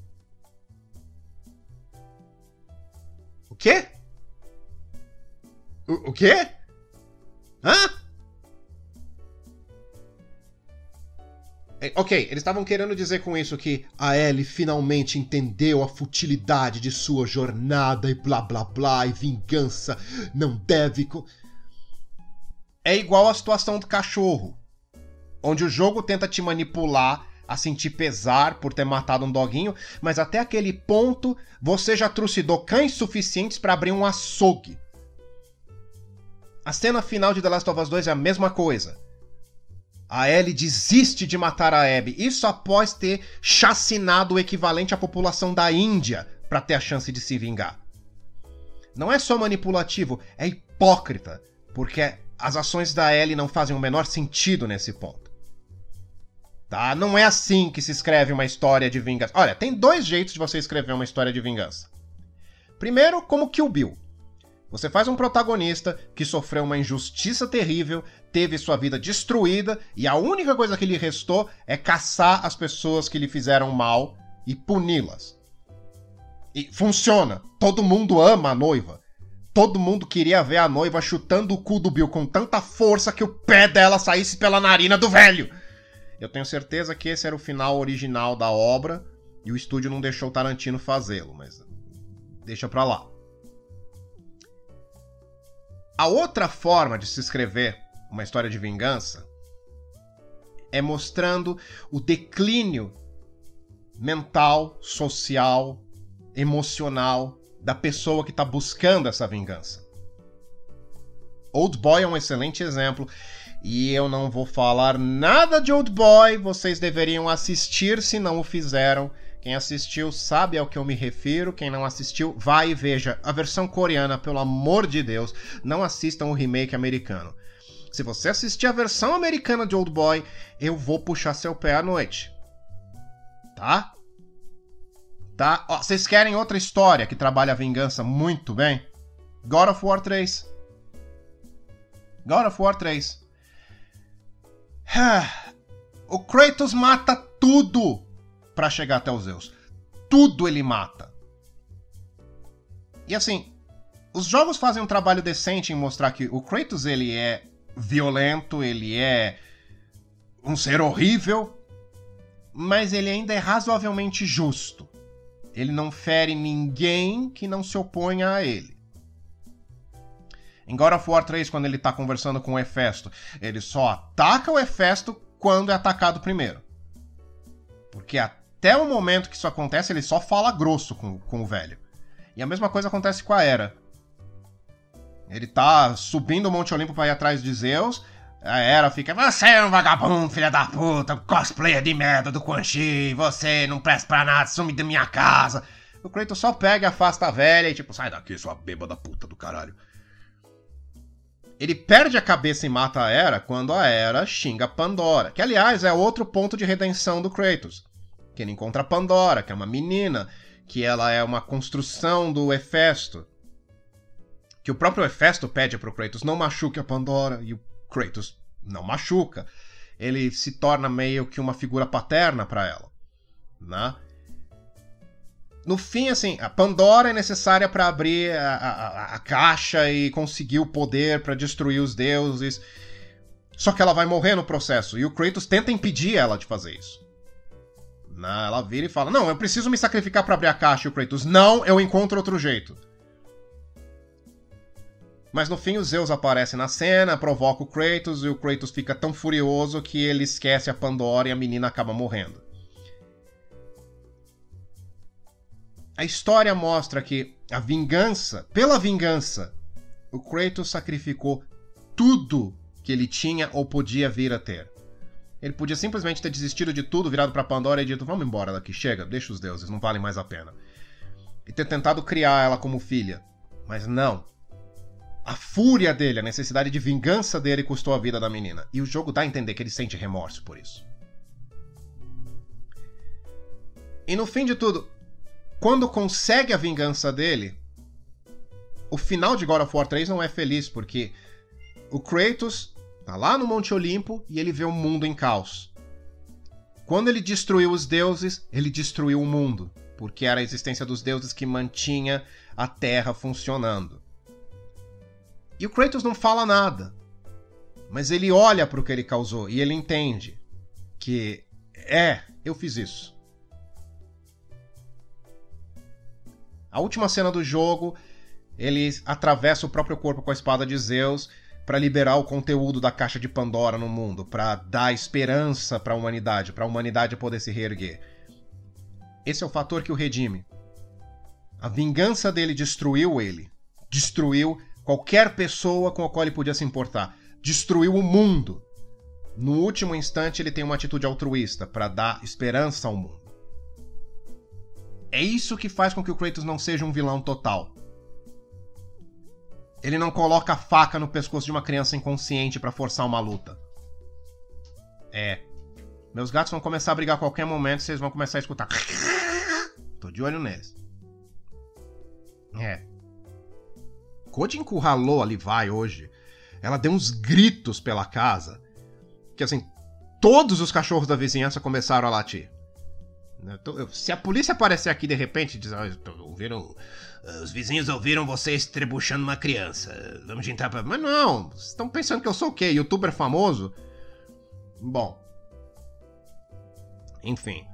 O quê? O, o quê? Hã? Ok, eles estavam querendo dizer com isso que a Ellie finalmente entendeu a futilidade de sua jornada e blá blá blá, e vingança não deve... É igual a situação do cachorro, onde o jogo tenta te manipular a sentir pesar por ter matado um doguinho, mas até aquele ponto você já trucidou cães suficientes para abrir um açougue. A cena final de The Last of Us dois é a mesma coisa. A Ellie desiste de matar a Abby, isso após ter chacinado o equivalente à população da Índia para ter a chance de se vingar. Não é só manipulativo, é hipócrita, porque as ações da Ellie não fazem o menor sentido nesse ponto. Tá? Não é assim que se escreve uma história de vingança. Olha, tem dois jeitos de você escrever uma história de vingança. Primeiro, como Kill Bill. Você faz um protagonista que sofreu uma injustiça terrível, teve sua vida destruída, e a única coisa que lhe restou é caçar as pessoas que lhe fizeram mal e puni-las. E funciona. Todo mundo ama a noiva. Todo mundo queria ver a noiva chutando o cu do Bill com tanta força que o pé dela saísse pela narina do velho. Eu tenho certeza que esse era o final original da obra, e o estúdio não deixou o Tarantino fazê-lo, mas deixa pra lá. A outra forma de se escrever uma história de vingança é mostrando o declínio mental, social, emocional da pessoa que está buscando essa vingança. Old Boy é um excelente exemplo, e eu não vou falar nada de Old Boy, vocês deveriam assistir se não o fizeram. Quem assistiu sabe ao que eu me refiro, quem não assistiu, vai e veja a versão coreana, pelo amor de Deus, não assistam o remake americano. Se você assistir a versão americana de Old Boy, eu vou puxar seu pé à noite. Tá? Tá? Ó, vocês querem outra história que trabalha a vingança muito bem? God of War três. God of War três. O Kratos mata tudo pra chegar até os Zeus. Tudo ele mata. E assim, os jogos fazem um trabalho decente em mostrar que o Kratos ele é violento, ele é um ser horrível, mas ele ainda é razoavelmente justo. Ele não fere ninguém que não se oponha a ele. Em God of War três, quando ele tá conversando com o Hefesto, ele só ataca o Hefesto quando é atacado primeiro. Porque até o momento que isso acontece, ele só fala grosso com, com o velho. E a mesma coisa acontece com a Hera. Ele tá subindo o Monte Olimpo pra ir atrás de Zeus, a Hera fica: você é um vagabundo, filha da puta, cosplayer de merda do Quan Chi, você não presta pra nada, some da minha casa. O Kratos só pega e afasta a velha e tipo, sai daqui, sua bêbada puta do caralho. Ele perde a cabeça e mata a Hera quando a Hera xinga Pandora, que aliás é outro ponto de redenção do Kratos. Que ele encontra a Pandora, que é uma menina, que ela é uma construção do Hefesto. Que o próprio Hefesto pede pro Kratos: não machuque a Pandora, e o Kratos não machuca. Ele se torna meio que uma figura paterna pra ela, né? No fim, assim, a Pandora é necessária para abrir a, a, a caixa e conseguir o poder para destruir os deuses. Só que ela vai morrer no processo. E o Kratos tenta impedir ela de fazer isso. Ela vira e fala: não, eu preciso me sacrificar para abrir a caixa. E o Kratos: não, eu encontro outro jeito. Mas no fim o Zeus aparece na cena, provoca o Kratos e o Kratos fica tão furioso que ele esquece a Pandora e a menina acaba morrendo. A história mostra que a vingança, pela vingança, o Kratos sacrificou tudo que ele tinha ou podia vir a ter. Ele podia simplesmente ter desistido de tudo, virado pra Pandora e dito, vamos embora daqui, chega, deixa os deuses, não valem mais a pena. E ter tentado criar ela como filha. Mas não. A fúria dele, a necessidade de vingança dele custou a vida da menina. E o jogo dá a entender que ele sente remorso por isso. E no fim de tudo, quando consegue a vingança dele, o final de God of War três não é feliz, porque o Kratos tá lá no Monte Olimpo e ele vê o mundo em caos. Quando ele destruiu os deuses, ele destruiu o mundo, porque era a existência dos deuses que mantinha a Terra funcionando. E o Kratos não fala nada, mas ele olha para o que ele causou e ele entende que, é, eu fiz isso. A última cena do jogo, ele atravessa o próprio corpo com a espada de Zeus para liberar o conteúdo da caixa de Pandora no mundo, para dar esperança para a humanidade, para a humanidade poder se reerguer. Esse é o fator que o redime. A vingança dele destruiu ele, destruiu qualquer pessoa com a qual ele podia se importar. Destruiu o mundo. No último instante, ele tem uma atitude altruísta para dar esperança ao mundo. É isso que faz com que o Kratos não seja um vilão total. Ele não coloca a faca no pescoço de uma criança inconsciente para forçar uma luta. É. Meus gatos vão começar a brigar a qualquer momento e vocês vão começar a escutar. Tô de olho neles. É. Code encurralou a Levi hoje. Ela deu uns gritos pela casa. Que assim, todos os cachorros da vizinhança começaram a latir. Se a polícia aparecer aqui de repente e dizer, oh, ouviram, os vizinhos ouviram você estrebuchando uma criança. Vamos entrar pra... Mas não, vocês estão pensando que eu sou o quê? Youtuber famoso? Bom. Enfim.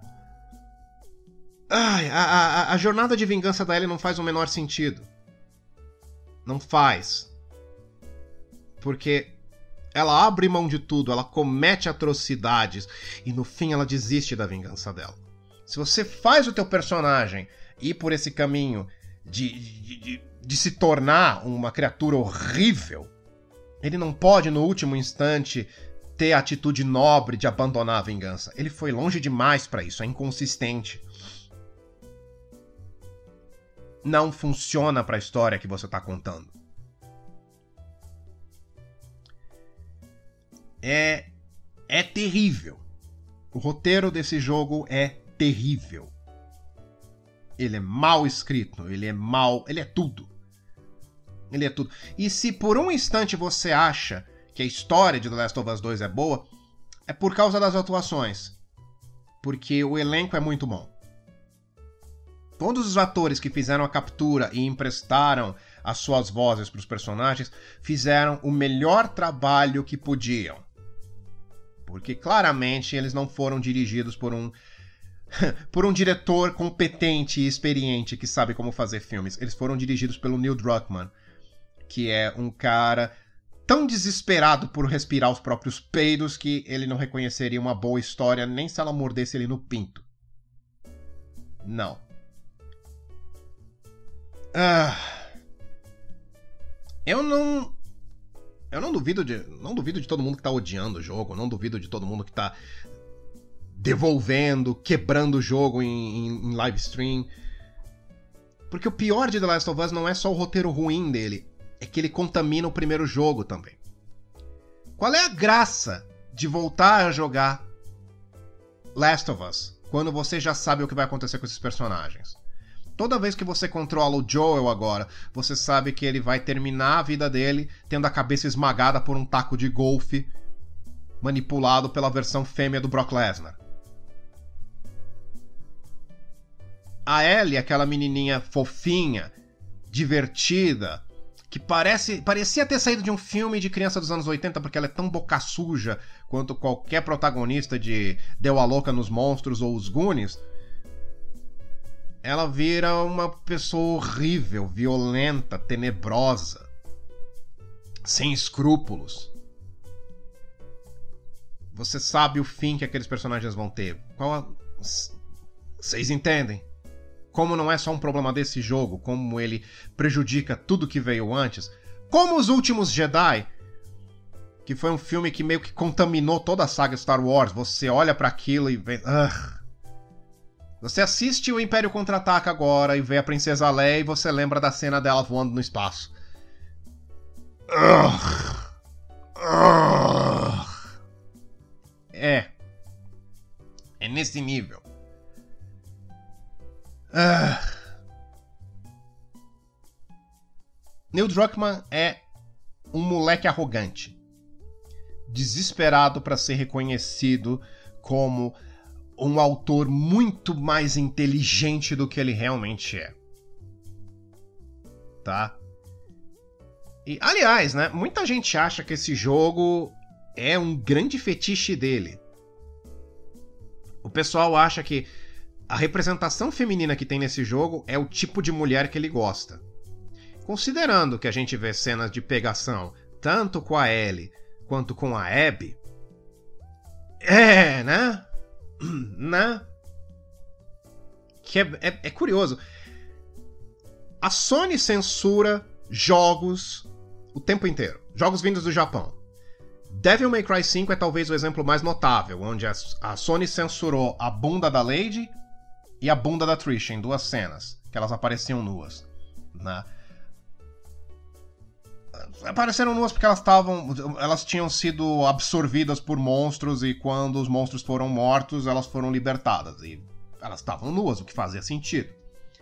Ai, a, a, a jornada de vingança da Ellie não faz o menor sentido. Não faz. Porque ela abre mão de tudo, ela comete atrocidades e no fim ela desiste da vingança dela. Se você faz o teu personagem ir por esse caminho de, de, de, de se tornar uma criatura horrível, ele não pode no último instante ter a atitude nobre de abandonar a vingança. Ele foi longe demais pra isso, é inconsistente. Não funciona pra história que você tá contando. É, é terrível. O roteiro desse jogo é terrível. Ele é mal escrito, ele é mal... Ele é tudo. Ele é tudo. E se por um instante você acha que a história de The Last of Us dois é boa, é por causa das atuações. Porque o elenco é muito bom. Todos os atores que fizeram a captura e emprestaram as suas vozes para os personagens fizeram o melhor trabalho que podiam. Porque claramente eles não foram dirigidos por um por um diretor competente e experiente que sabe como fazer filmes. Eles foram dirigidos pelo Neil Druckmann, que é um cara tão desesperado por respirar os próprios peidos que ele não reconheceria uma boa história nem se ela mordesse ele no pinto. Não. Ah, eu não... Eu não duvido de, não duvido de todo mundo que tá odiando o jogo, não duvido de todo mundo que tá devolvendo, quebrando o jogo em, em, em live stream. Porque o pior de The Last of Us não é só o roteiro ruim dele, é que ele contamina o primeiro jogo também. Qual é a graça de voltar a jogar Last of Us quando você já sabe o que vai acontecer com esses personagens? Toda vez que você controla o Joel agora, você sabe que ele vai terminar a vida dele tendo a cabeça esmagada por um taco de golfe manipulado pela versão fêmea do Brock Lesnar. A Ellie, aquela menininha fofinha, divertida, que parece, parecia ter saído de um filme de criança dos anos oitenta porque ela é tão boca suja quanto qualquer protagonista de Deu a Louca nos Monstros ou Os Goonies, ela vira uma pessoa horrível, violenta, tenebrosa. sem escrúpulos. Você sabe o fim que aqueles personagens vão ter. Qual a... Vocês entendem? Como não é só um problema desse jogo, como ele prejudica tudo que veio antes. Como Os Últimos Jedi, que foi um filme que meio que contaminou toda a saga Star Wars. Você olha pra aquilo e vê... Ugh. Você assiste o Império Contra-Ataca agora e vê a Princesa Leia e você lembra da cena dela voando no espaço. Ugh. Ugh. É. É nesse nível. Uh. Neil Druckmann é um moleque arrogante, desesperado para ser reconhecido como um autor muito mais inteligente do que ele realmente é. Tá? E, aliás, né, muita gente acha que esse jogo é um grande fetiche dele. O pessoal acha que a representação feminina que tem nesse jogo é o tipo de mulher que ele gosta. Considerando que a gente vê cenas de pegação tanto com a Ellie quanto com a Abby, é, né? Né? Que é, é, é curioso. A Sony censura jogos o tempo inteiro. Jogos vindos do Japão. Devil May Cry cinco é talvez o exemplo mais notável, onde a, a Sony censurou a bunda da Lady e a bunda da Trish em duas cenas, que elas apareciam nuas, né? Apareceram nuas porque elas estavam, elas tinham sido absorvidas por monstros e quando os monstros foram mortos, elas foram libertadas e elas estavam nuas, o que fazia sentido.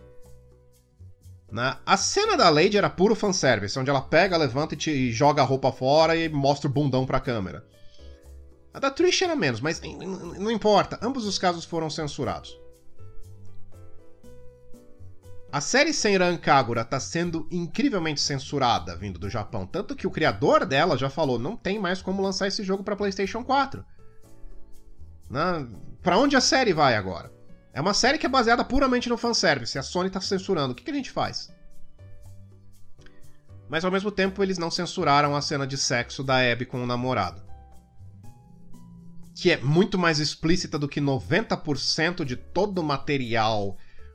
Né? A cena da Lady era puro fanservice, onde ela pega, levanta e, te, e joga a roupa fora e mostra o bundão pra câmera. A da Trish era menos, mas não importa, ambos os casos foram censurados. A série Senran Kagura tá sendo incrivelmente censurada vindo do Japão, tanto que o criador dela já falou, não tem mais como lançar esse jogo pra PlayStation quatro. Né? Pra onde a série vai agora? É uma série que é baseada puramente no fanservice, a Sony tá censurando, o que, que a gente faz? Mas ao mesmo tempo eles não censuraram a cena de sexo da Abby com o namorado, que é muito mais explícita do que noventa por cento de todo o material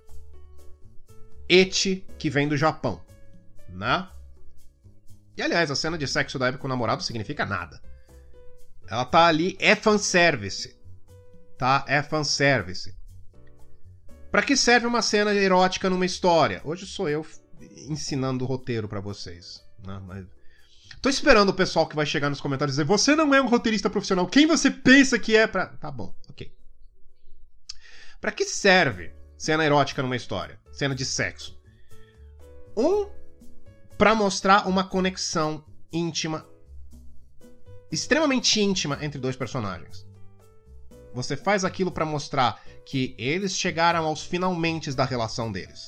eti que vem do Japão, né? E aliás, a cena de sexo da Abby com o namorado significa nada. Ela tá ali, é fanservice, tá? É fanservice. Pra que serve uma cena erótica numa história? Hoje sou eu ensinando o roteiro pra vocês, né? Mas... tô esperando o pessoal que vai chegar nos comentários dizer, você não é um roteirista profissional, quem você pensa que é pra... Tá bom, ok. Pra que serve cena erótica numa história? Cena de sexo. Um, pra mostrar uma conexão íntima, extremamente íntima entre dois personagens. Você faz aquilo pra mostrar que eles chegaram aos finalmente da relação deles.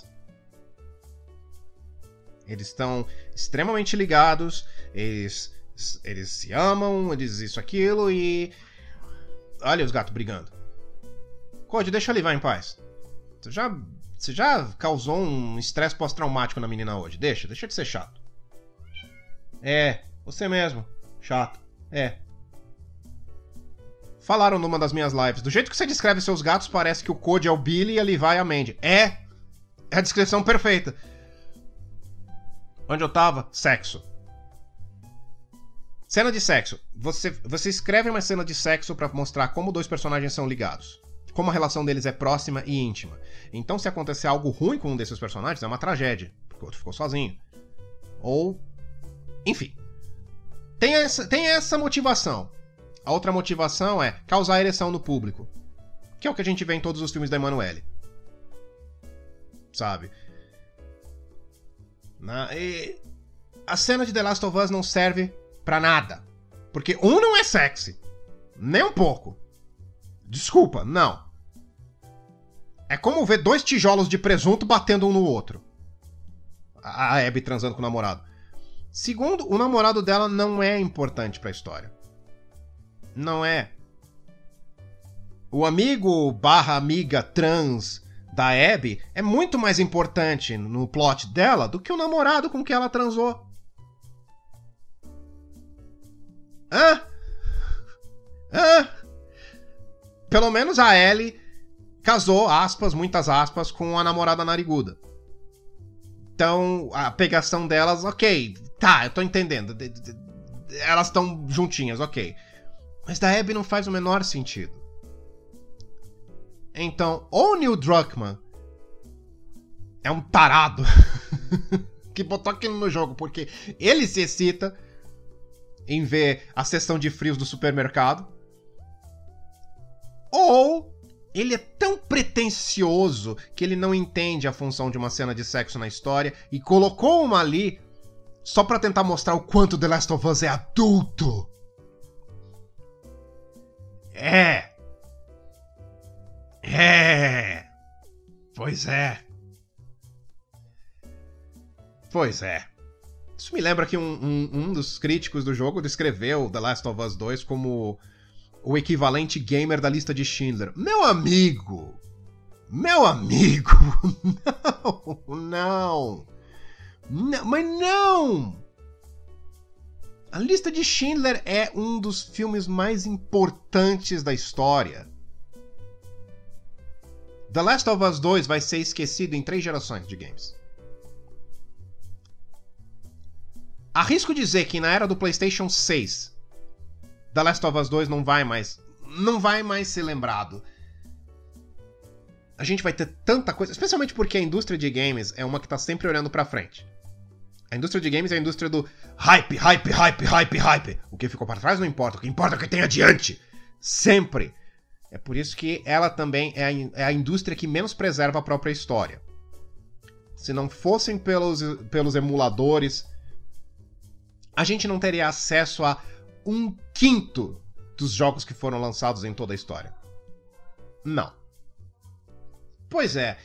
Eles estão extremamente ligados, eles, eles se amam, eles isso, aquilo e... olha os gatos brigando. Code, deixa ele vai em paz. Você já... Você já causou um estresse pós-traumático na menina hoje. Deixa, deixa de ser chato. É, você mesmo. Chato. É. Falaram numa das minhas lives. Do jeito que você descreve seus gatos, parece que o Code é o Billy e a Levi é a Mandy. É! É a descrição perfeita. Onde eu tava? Sexo. Cena de sexo. Você, você escreve uma cena de sexo pra mostrar como dois personagens são ligados. Como a relação deles é próxima e íntima. Então, se acontecer algo ruim com um desses personagens, é uma tragédia, porque o outro ficou sozinho. Ou... enfim. Tem essa, tem essa motivação. A outra motivação é causar ereção no público. Que é o que a gente vê em todos os filmes da Emanuele. Sabe? Na, e... a cena de The Last of Us não serve pra nada. Porque um não é sexy. Nem um pouco. Desculpa, não. É como ver dois tijolos de presunto batendo um no outro. A Abby transando com o namorado. Segundo, o namorado dela não é importante pra história. Não é. O amigo barra amiga trans da Abby é muito mais importante no plot dela do que o namorado com que ela transou. Hã? Hã? Pelo menos a Ellie casou, aspas, muitas aspas, com a namorada nariguda. Então, a pegação delas, ok. Tá, eu tô entendendo. Elas estão juntinhas, ok. Mas da Abby não faz o menor sentido. Então, ou o Neil Druckmann é um tarado que botou aquilo no jogo porque ele se excita em ver a seção de frios do supermercado, ou ele é tão pretensioso que ele não entende a função de uma cena de sexo na história e colocou uma ali só pra tentar mostrar o quanto The Last of Us é adulto. É. É. Pois é. Pois é. Isso me lembra que um, um, um dos críticos do jogo descreveu The Last of Us dois como o equivalente gamer da lista de Schindler. Meu amigo! Meu amigo! Não! Não! Não, mas não! A lista de Schindler é um dos filmes mais importantes da história. The Last of Us dois vai ser esquecido em três gerações de games. Arrisco dizer que na era do PlayStation seis, The Last of Us dois não vai mais, não vai mais ser lembrado. A gente vai ter tanta coisa, especialmente porque a indústria de games é uma que tá sempre olhando pra frente. A indústria de games é a indústria do hype, hype, hype, hype, hype. O que ficou para trás não importa, o que importa é o que tem adiante. Sempre. É por isso que ela também é a, é a indústria que menos preserva a própria história. Se não fossem pelos, pelos emuladores, a gente não teria acesso a um quinto dos jogos que foram lançados em toda a história. Não. Pois é.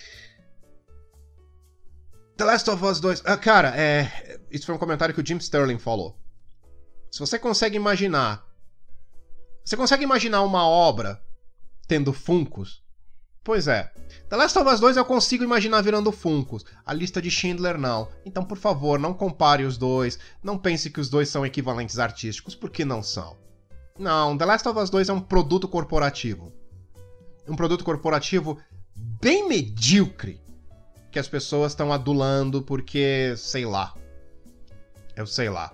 The Last of Us dois... Ah, cara, é... isso foi um comentário que o Jim Sterling falou. Se você consegue imaginar... Você consegue imaginar uma obra tendo Funkos? Pois é. The Last of Us dois eu consigo imaginar virando Funkos. A lista de Schindler não. Então, por favor, não compare os dois. Não pense que os dois são equivalentes artísticos, porque não são. Não, The Last of Us dois é um produto corporativo. Um produto corporativo bem medíocre, que as pessoas estão adulando porque, sei lá. Eu sei lá.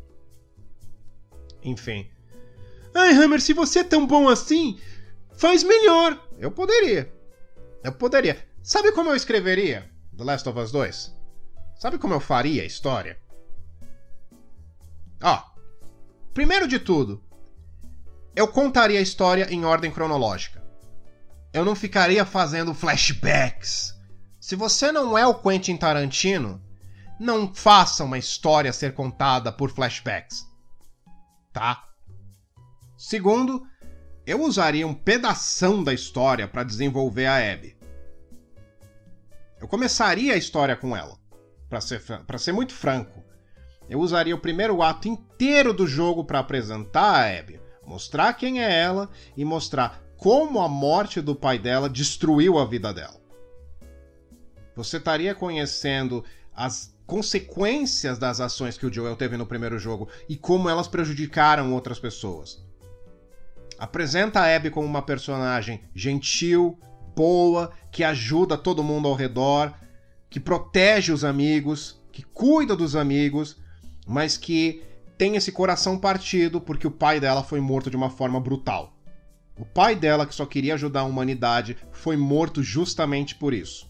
Enfim. Ai, Hammer, se você é tão bom assim, faz melhor. Eu poderia. Eu poderia. Sabe como eu escreveria The Last of Us dois? Sabe como eu faria a história? Ó. Primeiro de tudo, eu contaria a história em ordem cronológica. Eu não ficaria fazendo flashbacks. Se você não é o Quentin Tarantino, não faça uma história ser contada por flashbacks. Tá? Segundo, eu usaria um pedação da história para desenvolver a Abby. Eu começaria a história com ela. Para ser, para ser muito franco, eu usaria o primeiro ato inteiro do jogo para apresentar a Abby, mostrar quem é ela e mostrar como a morte do pai dela destruiu a vida dela. Você estaria conhecendo as consequências das ações que o Joel teve no primeiro jogo e como elas prejudicaram outras pessoas. Apresenta a Abby como uma personagem gentil, boa, que ajuda todo mundo ao redor, que protege os amigos, que cuida dos amigos, mas que tem esse coração partido porque o pai dela foi morto de uma forma brutal. O pai dela, que só queria ajudar a humanidade, foi morto justamente por isso.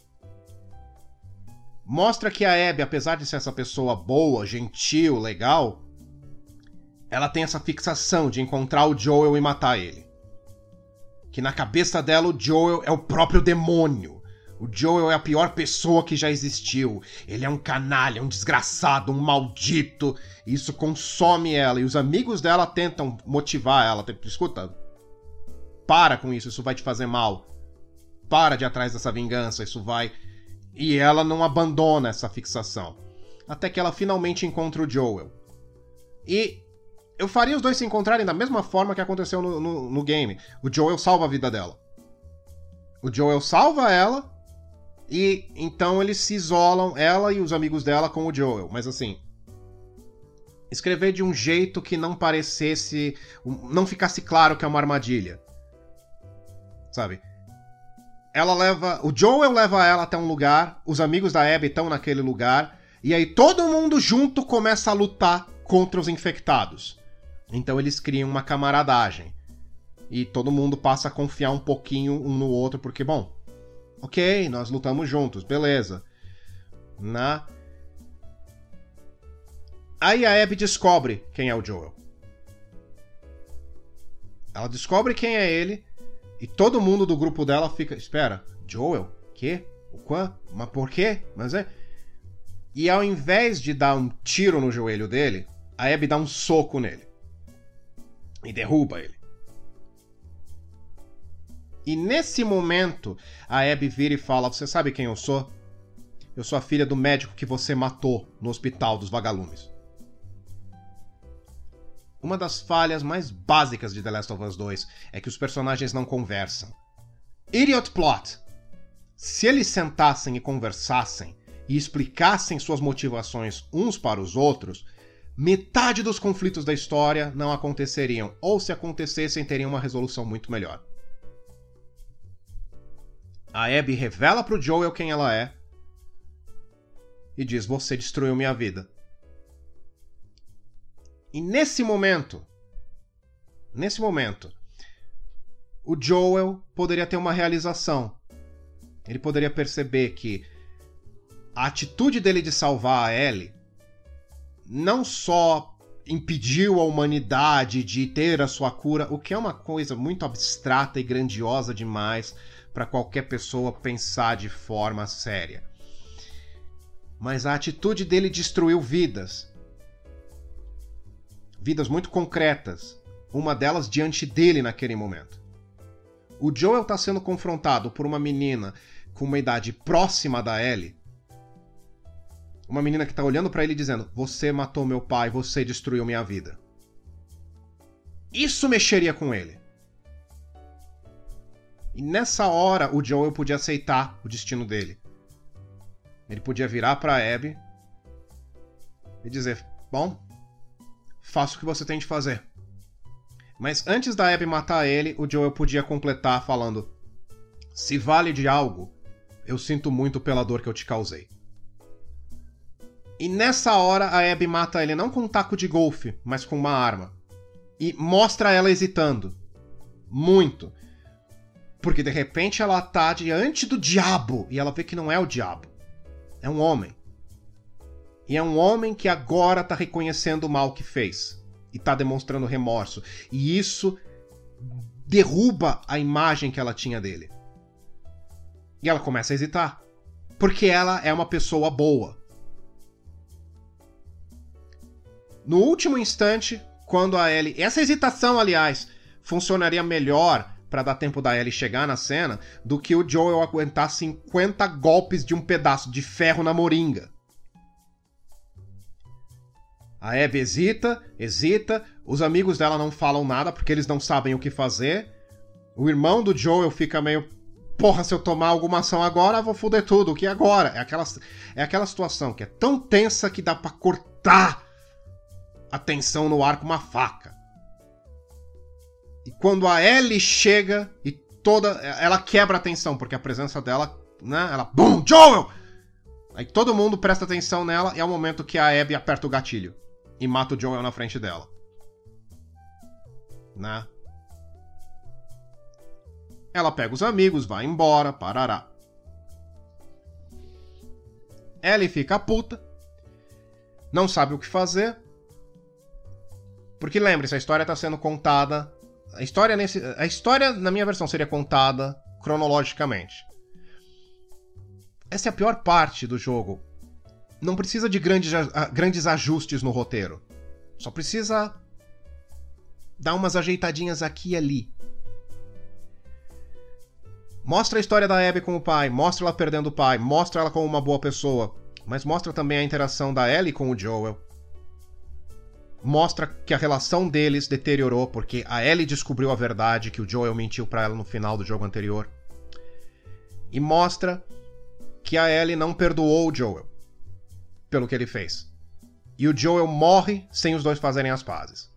Mostra que a Abby, apesar de ser essa pessoa boa, gentil, legal, ela tem essa fixação de encontrar o Joel e matar ele. Que na cabeça dela o Joel é o próprio demônio. O Joel é a pior pessoa que já existiu. Ele é um canalha, um desgraçado, um maldito. Isso consome ela. E os amigos dela tentam motivar ela. Escuta, para com isso, isso vai te fazer mal. Para de ir atrás dessa vingança, isso vai... E ela não abandona essa fixação. Até que ela finalmente encontra o Joel. E eu faria os dois se encontrarem da mesma forma que aconteceu no, no, no game. O Joel salva a vida dela. O Joel salva ela. E então eles se isolam, ela e os amigos dela, com o Joel. Mas assim... escrever de um jeito que não parecesse, não ficasse claro que é uma armadilha. Sabe? Ela leva, o Joel leva ela até um lugar, os amigos da Abby estão naquele lugar, e aí todo mundo junto começa a lutar contra os infectados. Então eles criam uma camaradagem. E todo mundo passa a confiar um pouquinho um no outro, porque, bom, ok, nós lutamos juntos, beleza. Na... Aí a Abby descobre quem é o Joel. Ela descobre quem é ele, e todo mundo do grupo dela fica... Espera, Joel? Quê? O Quan? Mas por quê? Mas é... E ao invés de dar um tiro no joelho dele, a Abby dá um soco nele. E derruba ele. E nesse momento, a Abby vira e fala: você sabe quem eu sou? Eu sou a filha do médico que você matou no hospital dos vagalumes. Uma das falhas mais básicas de The Last of Us dois é que os personagens não conversam. Idiot plot! Se eles sentassem e conversassem e explicassem suas motivações uns para os outros, metade dos conflitos da história não aconteceriam, ou se acontecessem, teriam uma resolução muito melhor. A Abby revela pro Joel quem ela é e diz: você destruiu minha vida. E nesse momento, nesse momento, o Joel poderia ter uma realização. Ele poderia perceber que a atitude dele de salvar a Ellie não só impediu a humanidade de ter a sua cura, o que é uma coisa muito abstrata e grandiosa demais para qualquer pessoa pensar de forma séria. Mas a atitude dele destruiu vidas. Vidas muito concretas. Uma delas diante dele naquele momento. O Joel está sendo confrontado por uma menina com uma idade próxima da Ellie. Uma menina que está olhando para ele e dizendo: você matou meu pai, você destruiu minha vida. Isso mexeria com ele. E nessa hora o Joel podia aceitar o destino dele. Ele podia virar para Abby e dizer: bom, faça o que você tem de fazer. Mas antes da Abby matar ele, o Joel podia completar falando: se vale de algo, eu sinto muito pela dor que eu te causei. E nessa hora a Abby mata ele não com um taco de golfe, mas com uma arma. E mostra ela hesitando. Muito. Porque de repente ela tá diante do diabo e ela vê que não é o diabo. É um homem. E é um homem que agora tá reconhecendo o mal que fez. E tá demonstrando remorso. E isso derruba a imagem que ela tinha dele. E ela começa a hesitar. Porque ela é uma pessoa boa. No último instante, quando a Ellie... Essa hesitação, aliás, funcionaria melhor para dar tempo da Ellie chegar na cena do que o Joel aguentar cinquenta golpes de um pedaço de ferro na moringa. A Abby hesita, hesita, os amigos dela não falam nada porque eles não sabem o que fazer. O irmão do Joel fica meio... Porra, se eu tomar alguma ação agora, eu vou foder tudo. O que agora? É aquela, é aquela situação que é tão tensa que dá pra cortar a tensão no ar com uma faca. E quando a Ellie chega e toda... Ela quebra a tensão, porque a presença dela, né? Ela... Bum! Joel! Aí todo mundo presta atenção nela e é o momento que a Abby aperta o gatilho. E mata o Joel na frente dela. Né? Ela pega os amigos, vai embora, parará. Ellie fica puta. Não sabe o que fazer. Porque lembre-se, a história está sendo contada... A história, nesse, a história, na minha versão, seria contada cronologicamente. Essa é a pior parte do jogo. Não precisa de grandes, grandes ajustes no roteiro. Só precisa dar umas ajeitadinhas aqui e ali. Mostra a história da Abby com o pai, mostra ela perdendo o pai, mostra ela como uma boa pessoa, mas mostra também a interação da Ellie com o Joel. Mostra que a relação deles deteriorou porque a Ellie descobriu a verdade que o Joel mentiu pra ela no final do jogo anterior. E mostra que a Ellie não perdoou o Joel pelo que ele fez. E o Joel morre sem os dois fazerem as pazes.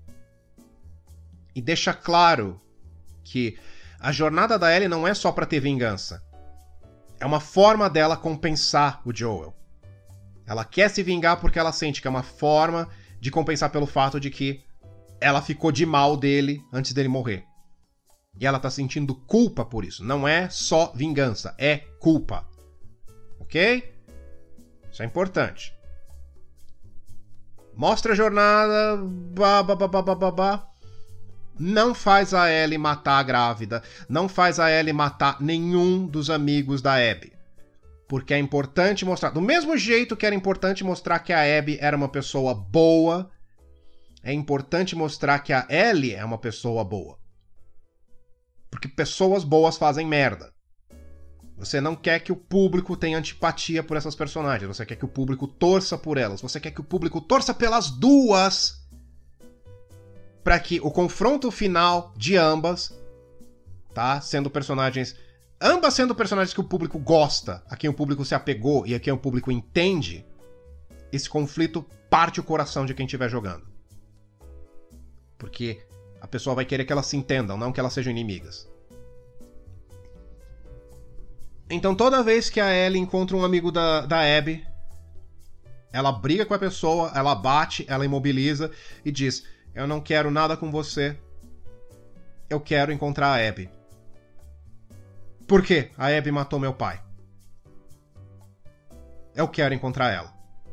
E deixa claro que a jornada da Ellie não é só pra ter vingança. É uma forma dela compensar o Joel. Ela quer se vingar porque ela sente que é uma forma de compensar pelo fato de que ela ficou de mal dele antes dele morrer. E ela tá sentindo culpa por isso. Não é só vingança, é culpa. Ok? Isso é importante. Mostra a jornada. Bah, bah, bah, bah, bah, bah. Não faz a Ellie matar a grávida. Não faz a Ellie matar nenhum dos amigos da Abby. Porque é importante mostrar. Do mesmo jeito que era importante mostrar que a Abby era uma pessoa boa, é importante mostrar que a Ellie é uma pessoa boa. Porque pessoas boas fazem merda. Você não quer que o público tenha antipatia por essas personagens. Você quer que o público torça por elas. Você quer que o público torça pelas duas. Para que o confronto final de ambas, tá? Sendo personagens... Ambas sendo personagens que o público gosta, a quem o público se apegou e a quem o público entende, esse conflito parte o coração de quem estiver jogando. Porque a pessoa vai querer que elas se entendam, não que elas sejam inimigas. Então toda vez que a Ellie encontra um amigo da, da Abby, ela briga com a pessoa, ela bate, ela imobiliza e diz: eu não quero nada com você, eu quero encontrar a Abby. Por quê? A Abby matou meu pai. Eu quero encontrar ela.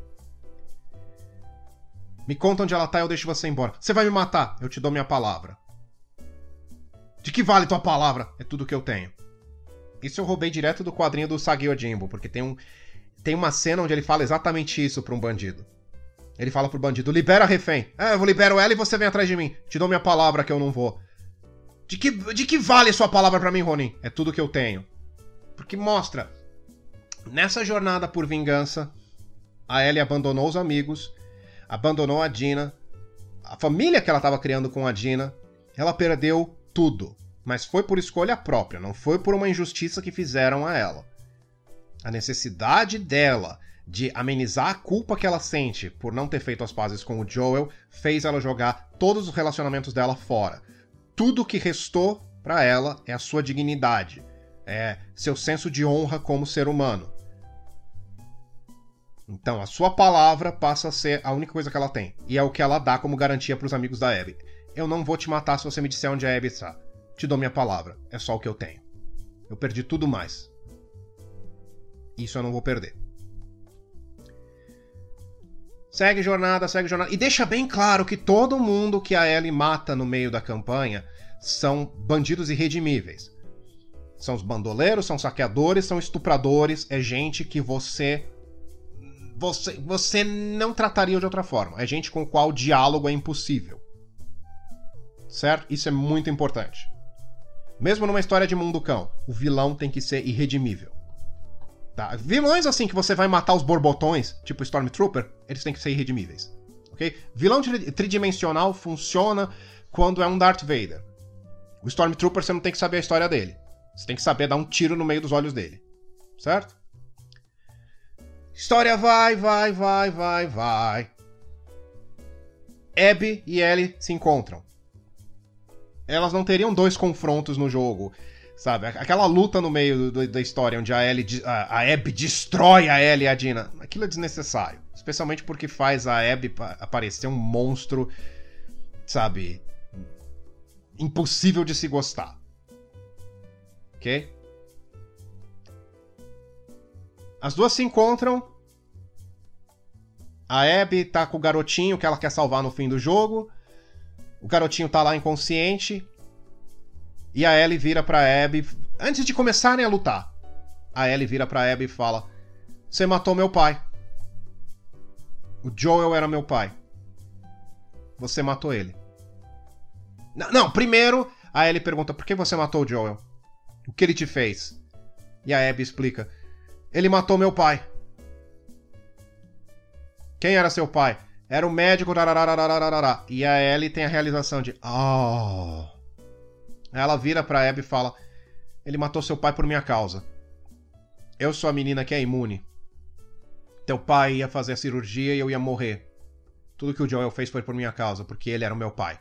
Me conta onde ela tá e eu deixo você embora. Você vai me matar? Eu te dou minha palavra. De que vale tua palavra? É tudo que eu tenho. Isso eu roubei direto do quadrinho do Sagi Yojimbo, porque tem, um, tem uma cena onde ele fala exatamente isso pra um bandido. Ele fala pro bandido: libera a refém. Ah, eu vou libero ela e você vem atrás de mim. Te dou minha palavra que eu não vou. De que, de que vale sua palavra pra mim, Ronin? É tudo que eu tenho. Porque mostra, nessa jornada por vingança, a Ellie abandonou os amigos, abandonou a Dina, a família que ela estava criando com a Dina, ela perdeu tudo. Mas foi por escolha própria, não foi por uma injustiça que fizeram a ela. A necessidade dela de amenizar a culpa que ela sente por não ter feito as pazes com o Joel fez ela jogar todos os relacionamentos dela fora. Tudo que restou pra ela é a sua dignidade, é seu senso de honra como ser humano. Então, a sua palavra passa a ser a única coisa que ela tem, e é o que ela dá como garantia pros amigos da Abby. Eu não vou te matar se você me disser onde a Abby está. Te dou minha palavra, é só o que eu tenho. Eu perdi tudo mais. Isso eu não vou perder. Segue jornada, segue jornada. E deixa bem claro que todo mundo que a Ellie mata no meio da campanha são bandidos irredimíveis. São os bandoleiros, são saqueadores, são estupradores. É gente que você, você, você não trataria de outra forma. É gente com a qual o diálogo é impossível. Certo? Isso é muito importante. Mesmo numa história de mundo cão, o vilão tem que ser irredimível. Tá? Vilões assim que você vai matar os borbotões, tipo Stormtrooper, eles têm que ser irredimíveis. Okay? Vilão tridimensional funciona quando é um Darth Vader. O Stormtrooper você não tem que saber a história dele. Você tem que saber dar um tiro no meio dos olhos dele. Certo? História vai, vai, vai, vai, vai. Abby e Ellie se encontram. Elas não teriam dois confrontos no jogo. Sabe, aquela luta no meio do, da história onde a, Ellie, a, a Abby destrói a Ellie e a Dina, aquilo é desnecessário. Especialmente porque faz a Abby aparecer um monstro, sabe, impossível de se gostar. Ok? As duas se encontram. A Abby tá com o garotinho que ela quer salvar no fim do jogo. O garotinho tá lá inconsciente. E a Ellie vira pra Abby... Antes de começarem a lutar, a Ellie vira pra Abby e fala: você matou meu pai. O Joel era meu pai. Você matou ele. Não, não, primeiro a Ellie pergunta: por que você matou o Joel? O que ele te fez? E a Abby explica: ele matou meu pai. Quem era seu pai? Era o médico... E a Ellie tem a realização de... Oh... Ela vira pra Abby e fala: ele matou seu pai por minha causa. Eu sou a menina que é imune. Teu pai ia fazer a cirurgia e eu ia morrer. Tudo que o Joel fez foi por minha causa, porque ele era o meu pai.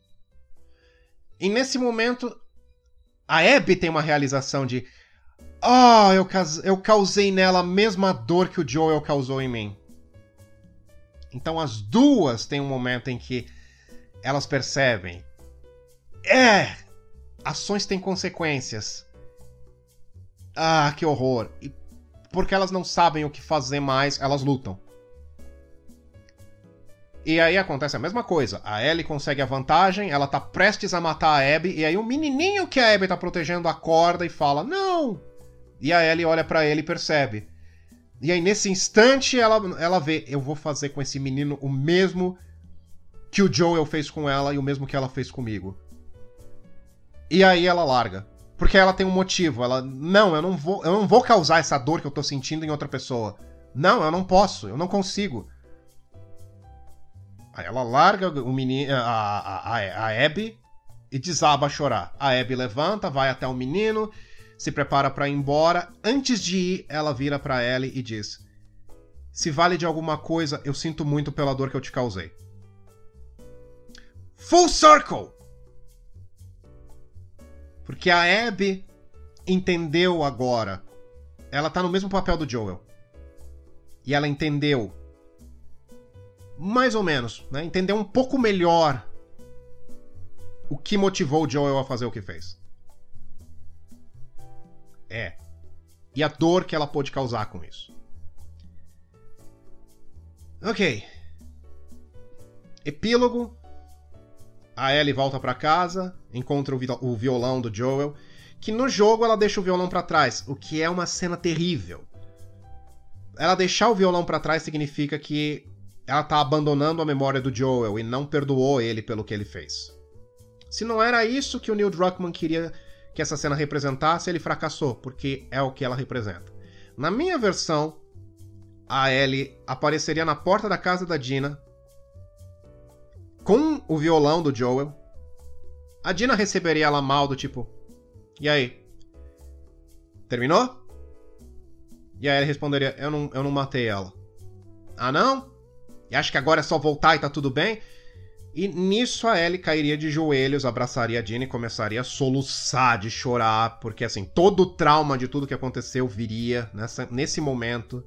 E nesse momento, a Abby tem uma realização de... Ah, oh, eu, eu causei nela a mesma dor que o Joel causou em mim. Então as duas têm um momento em que elas percebem. É! Ações têm consequências. Ah, que horror. E porque elas não sabem o que fazer mais, elas lutam. E aí acontece a mesma coisa. A Ellie consegue a vantagem, ela tá prestes a matar a Abby, e aí o menininho que a Abby tá protegendo acorda e fala, não! E a Ellie olha pra ele e percebe. E aí nesse instante ela, ela vê, eu vou fazer com esse menino o mesmo que o Joel fez com ela e o mesmo que ela fez comigo. E aí ela larga. Porque ela tem um motivo. Ela, não, eu não vou, eu não vou causar essa dor que eu tô sentindo em outra pessoa. Não, eu não posso, eu não consigo. Aí ela larga o menino, a, a, a, a Abby e desaba a chorar. A Abby levanta, vai até o menino, se prepara pra ir embora. Antes de ir, ela vira pra Ellie e diz: se vale de alguma coisa, eu sinto muito pela dor que eu te causei. Full circle! Porque a Abby entendeu agora. Ela tá no mesmo papel do Joel. E ela entendeu. Mais ou menos, né? Entendeu um pouco melhor o que motivou o Joel a fazer o que fez. É. E a dor que ela pôde causar com isso. Ok. Epílogo. A Ellie volta pra casa, encontra o violão do Joel, que no jogo ela deixa o violão pra trás, o que é uma cena terrível. Ela deixar o violão pra trás significa que ela tá abandonando a memória do Joel e não perdoou ele pelo que ele fez. Se não era isso que o Neil Druckmann queria que essa cena representasse, ele fracassou, porque é o que ela representa. Na minha versão, a Ellie apareceria na porta da casa da Dina com o violão do Joel. A Dina receberia ela mal, do tipo, e aí? Terminou? E aí ele responderia, eu não, eu não matei ela. Ah, não? E acha que agora é só voltar e tá tudo bem? E nisso a Ellie cairia de joelhos, abraçaria a Dina e começaria a soluçar de chorar, porque assim, todo o trauma de tudo que aconteceu viria nessa, nesse momento.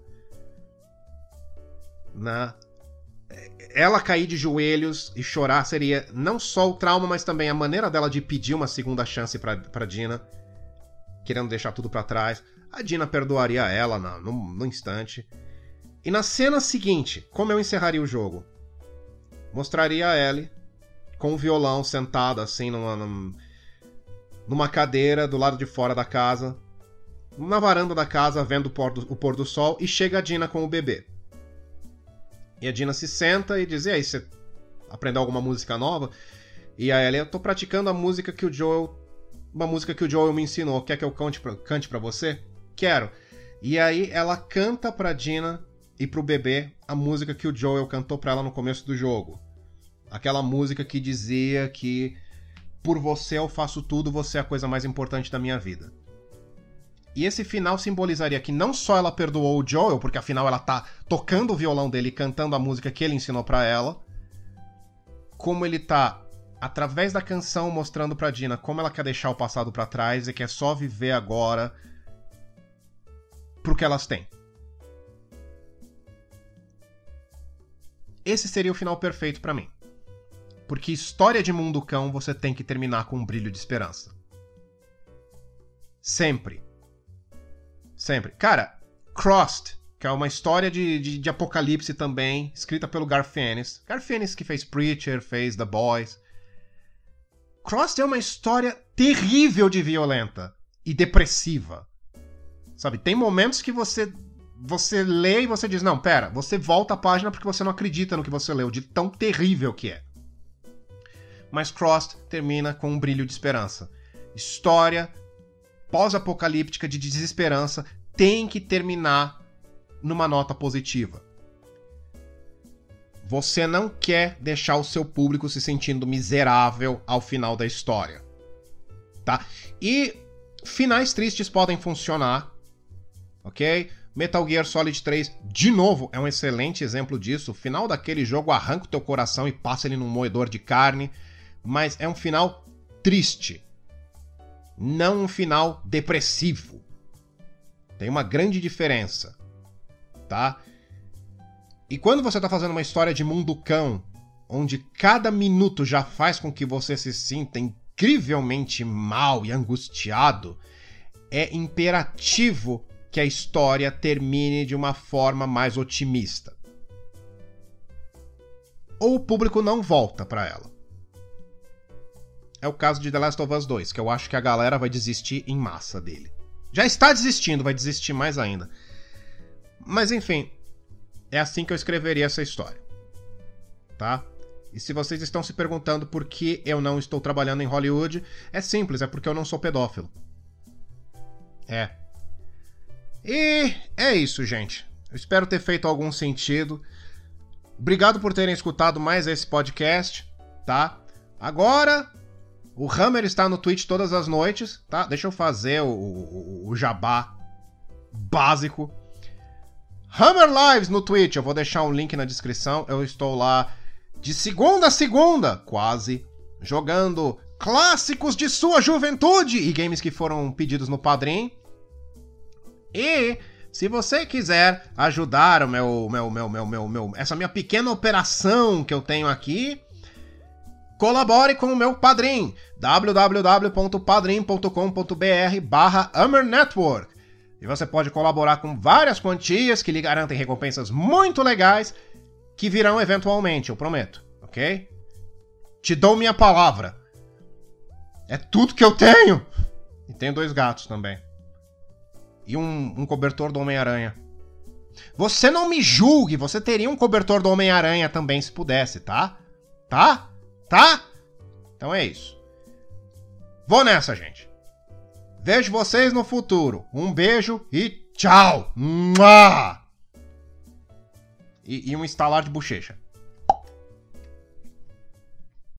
Na... Ela cair de joelhos e chorar seria não só o trauma, mas também a maneira dela de pedir uma segunda chance pra, pra Dina, querendo deixar tudo pra trás. A Dina perdoaria ela no, no, no instante. E na cena seguinte, como eu encerraria o jogo? Mostraria a Ellie com o violão sentada assim numa, numa cadeira do lado de fora da casa, na varanda da casa, vendo o pôr do, o pôr do sol, e chega a Dina com o bebê. E a Dina se senta e diz, e aí, você aprendeu alguma música nova? E a Ellie, eu tô praticando a música que o Joel... Uma música que o Joel me ensinou. Quer que eu cante pra, cante pra você? Quero. E aí ela canta pra Dina e pro bebê a música que o Joel cantou pra ela no começo do jogo. Aquela música que dizia que por você eu faço tudo, você é a coisa mais importante da minha vida. E esse final simbolizaria que não só ela perdoou o Joel, porque afinal ela tá tocando o violão dele e cantando a música que ele ensinou pra ela, como ele tá, através da canção, mostrando pra Dina como ela quer deixar o passado pra trás e quer só viver agora pro que elas têm. Esse seria o final perfeito pra mim. Porque história de mundo cão você tem que terminar com um brilho de esperança. Sempre. Sempre. Cara, Crossed, que é uma história de, de, de apocalipse também, escrita pelo Garth Ennis. Garth Ennis que fez Preacher, fez The Boys. Crossed é uma história terrível de violenta e depressiva. Sabe, tem momentos que você, você lê e você diz, não, pera, você volta a página porque você não acredita no que você leu, de tão terrível que é. Mas Crossed termina com um brilho de esperança. História pós-apocalíptica de desesperança tem que terminar numa nota positiva. Você não quer deixar o seu público se sentindo miserável ao final da história. Tá? E finais tristes podem funcionar, ok? Metal Gear Solid três, de novo, é um excelente exemplo disso. O final daquele jogo arranca o teu coração e passa ele num moedor de carne, mas é um final triste. Não um final depressivo. Tem uma grande diferença, tá? E quando você tá fazendo uma história de mundo cão, onde cada minuto já faz com que você se sinta incrivelmente mal e angustiado, é imperativo que a história termine de uma forma mais otimista. Ou o público não volta pra ela. É o caso de The Last of Us dois, que eu acho que a galera vai desistir em massa dele. Já está desistindo, vai desistir mais ainda. Mas enfim, é assim que eu escreveria essa história. Tá? E se vocês estão se perguntando por que eu não estou trabalhando em Hollywood, é simples, é porque eu não sou pedófilo. É. E é isso, gente. Eu espero ter feito algum sentido. Obrigado por terem escutado mais esse podcast, tá? Agora, o Hammer está no Twitch todas as noites, tá? Deixa eu fazer o, o, o jabá básico. Hammer Lives no Twitch, eu vou deixar um link na descrição. Eu estou lá de segunda a segunda, quase, jogando clássicos de sua juventude e games que foram pedidos no Padrim. E se você quiser ajudar o meu, meu, meu, meu, meu, meu, essa minha pequena operação que eu tenho aqui, colabore com o meu Padrim, w w w ponto padrim ponto com ponto b r barra Hammer Network. E você pode colaborar com várias quantias que lhe garantem recompensas muito legais que virão eventualmente, eu prometo, ok? Te dou minha palavra. É tudo que eu tenho. E tenho dois gatos também. E um, um cobertor do Homem-Aranha. Você não me julgue, você teria um cobertor do Homem-Aranha também se pudesse, tá? Tá? Tá? Então é isso. Vou nessa, gente. Vejo vocês no futuro. Um beijo e tchau! Mua! E, e um estalar de bochecha.